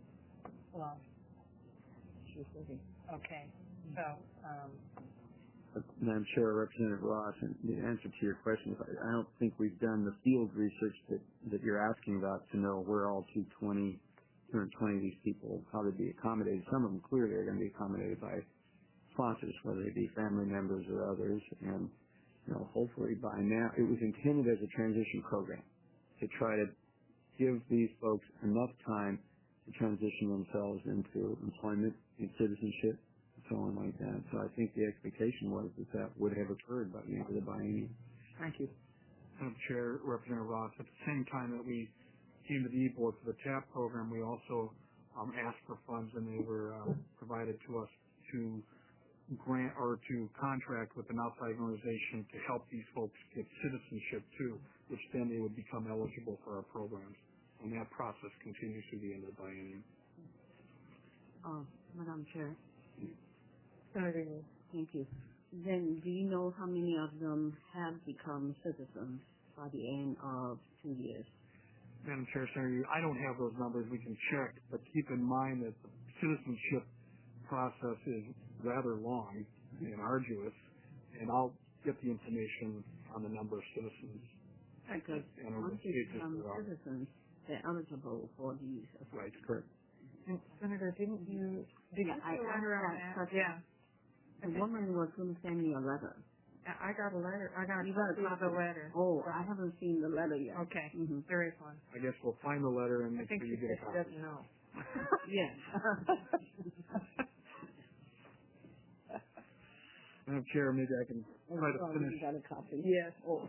S1: Well,
S4: she was thinking.
S1: Okay, so
S8: Madam Chair, Representative Ross, and the answer to your question is I don't think we've done the field research that you're asking about to know where all 220 of these people, how they'd be accommodated. Some of them clearly are going to be accommodated by sponsors, whether they be family members or others. And, hopefully by now, it was intended as a transition program to try to give these folks enough time to transition themselves into employment and citizenship and so on like that. So I think the expectation was that would have occurred by the end of the biennium.
S4: Thank you.
S2: Madam Chair, Representative Ross, at the same time that we came to the e-board for the TAP program, we also asked for funds, and they were provided to us to grant or to contract with an outside organization to help these folks get citizenship too, which then they would become eligible for our programs. And that process continues through the end of the biennium.
S5: Madam Chair.
S1: Senator,
S5: thank you. Then, do you know how many of them have become citizens by the end of 2 years?
S2: Madam Chair, Senator, I don't have those numbers. We can check, but keep in mind that the citizenship process is rather long and arduous, and I'll get the information on the number of citizens.
S5: Because once they become citizens, they're eligible for these.
S2: Right, correct.
S1: and Senator, did you
S5: I
S1: letter on that? Yeah.
S5: The woman was going to send me a letter.
S1: I got a letter. I got
S5: You got a
S1: copy of the letter.
S5: Oh, I haven't seen the letter yet.
S1: Okay.
S5: Mm-hmm.
S1: There is one.
S2: I guess we'll find the letter and
S1: I
S2: make
S1: think
S2: sure
S1: she
S2: you get a
S1: just
S2: copy.
S1: doesn't know.
S5: Yes.
S2: Madam Chair, maybe I can try to finish.
S5: You got a copy.
S1: Yes.
S5: Oh.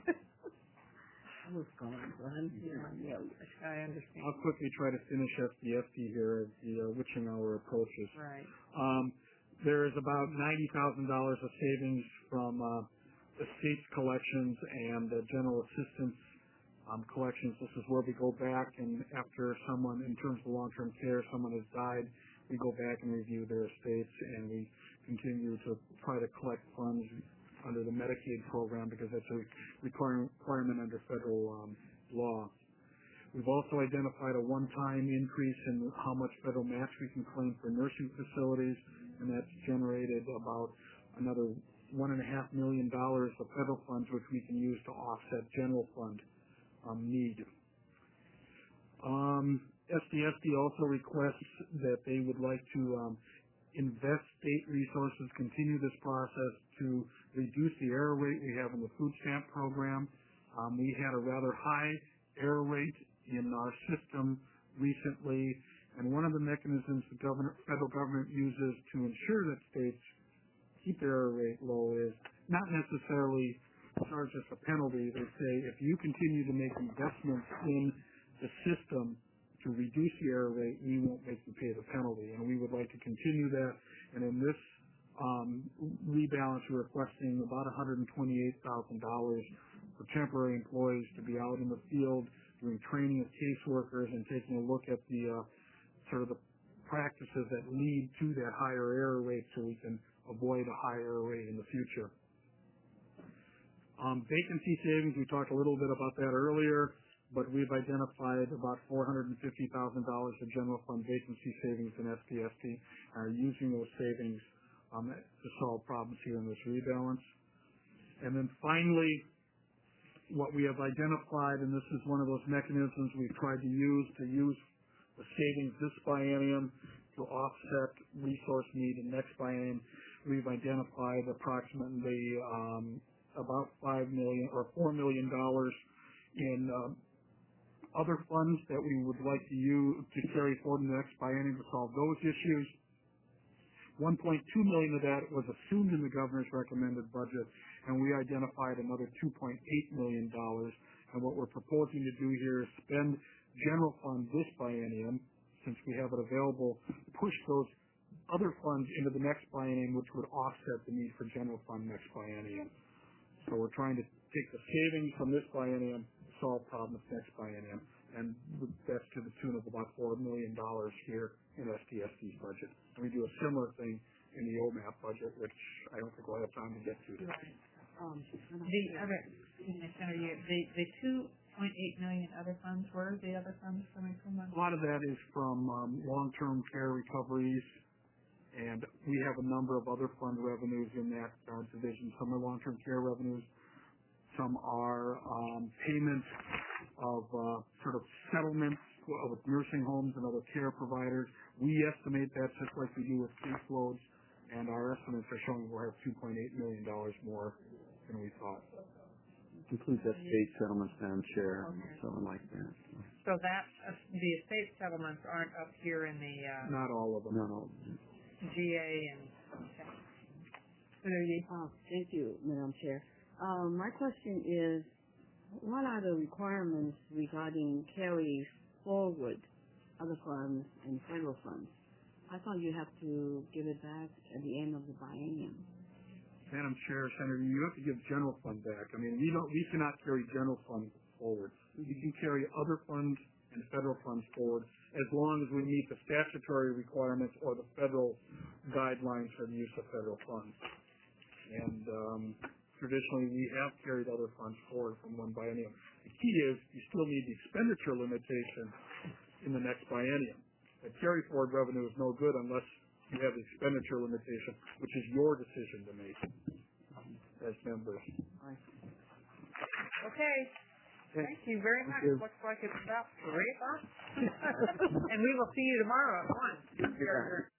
S5: I was gone, so I haven't seen one yet.
S1: I understand.
S2: I'll quickly try to finish FDFD here as the witching hour approaches.
S1: Right.
S2: There is about $90,000 of savings from the state's collections and the general assistance collections. This is where we go back and after someone, in terms of long-term care, someone has died, we go back and review their estates and we continue to try to collect funds under the Medicaid program because that's a requirement under federal law. We've also identified a one-time increase in how much federal match we can claim for nursing facilities, and that's generated about another $1.5 million of federal funds, which we can use to offset general fund need. SDSD also requests that they would like to invest state resources, continue this process to reduce the error rate we have in the food stamp program. We had a rather high error rate in our system recently, and one of the mechanisms the federal government uses to ensure that states keep their error rate low is not necessarily charge us a penalty. They say if you continue to make investments in the system to reduce the error rate, we won't make you pay the penalty, and we would like to continue that. And in this rebalance, we're requesting about $128,000 for temporary employees to be out in the field doing training of caseworkers and taking a look at the sort of the practices that lead to that higher error rate so we can avoid a higher error rate in the future. Vacancy savings, we talked a little bit about that earlier, but we've identified about $450,000 of general fund vacancy savings in SDSD and are using those savings to solve problems here in this rebalance. And then finally, what we have identified, and this is one of those mechanisms we've tried to use the savings this biennium to offset resource need in next biennium, we've identified approximately about $5 million or $4 million in other funds that we would like to use to carry forward in the next biennium to solve those issues. $1.2 million of that was assumed in the governor's recommended budget, and we identified another $2.8 million. And what we're proposing to do here is spend general fund this biennium, since we have it available, push those other funds into the next biennium, which would offset the need for general fund next biennium. So we're trying to take the savings from this biennium, solve problems next biennium, and that's to the tune of about $4 million here in SDSD's budget. And we do a similar thing in the OMAP budget, which I don't think we'll have time to get to today.
S1: The other, Senator, the $2.8 million other funds, where are the other funds coming from?
S2: A lot of that is from long-term care recoveries And we have a number of other fund revenues in that division. Some are long-term care revenues. Some are payments of sort of settlements with nursing homes and other care providers. We estimate that just like we do with caseloads, and our estimates are showing we'll have $2.8 million more than we thought.
S8: Includes that state settlements, Madam Chair, something like that.
S1: So that the estate settlements aren't up here in the
S2: Not all of them.
S8: Not all of them.
S1: GA and.
S5: Thank you, Madam Chair. My question is, what are the requirements regarding carry forward other funds and federal funds? I thought you have to give it back at the end of the biennium.
S2: Madam Chair, Senator, you have to give general fund back. I mean, we cannot carry general fund forward. We can carry other funds and federal funds forward as long as we meet the statutory requirements or the federal guidelines for the use of federal funds. And traditionally, we have carried other funds forward from one biennium. The key is you still need the expenditure limitation in the next biennium. The carry forward revenue is no good unless you have the expenditure limitation, which is your decision to make as members.
S1: Okay. Thank you very much. Looks like it's about 3 o'clock. And we will see you tomorrow at 1.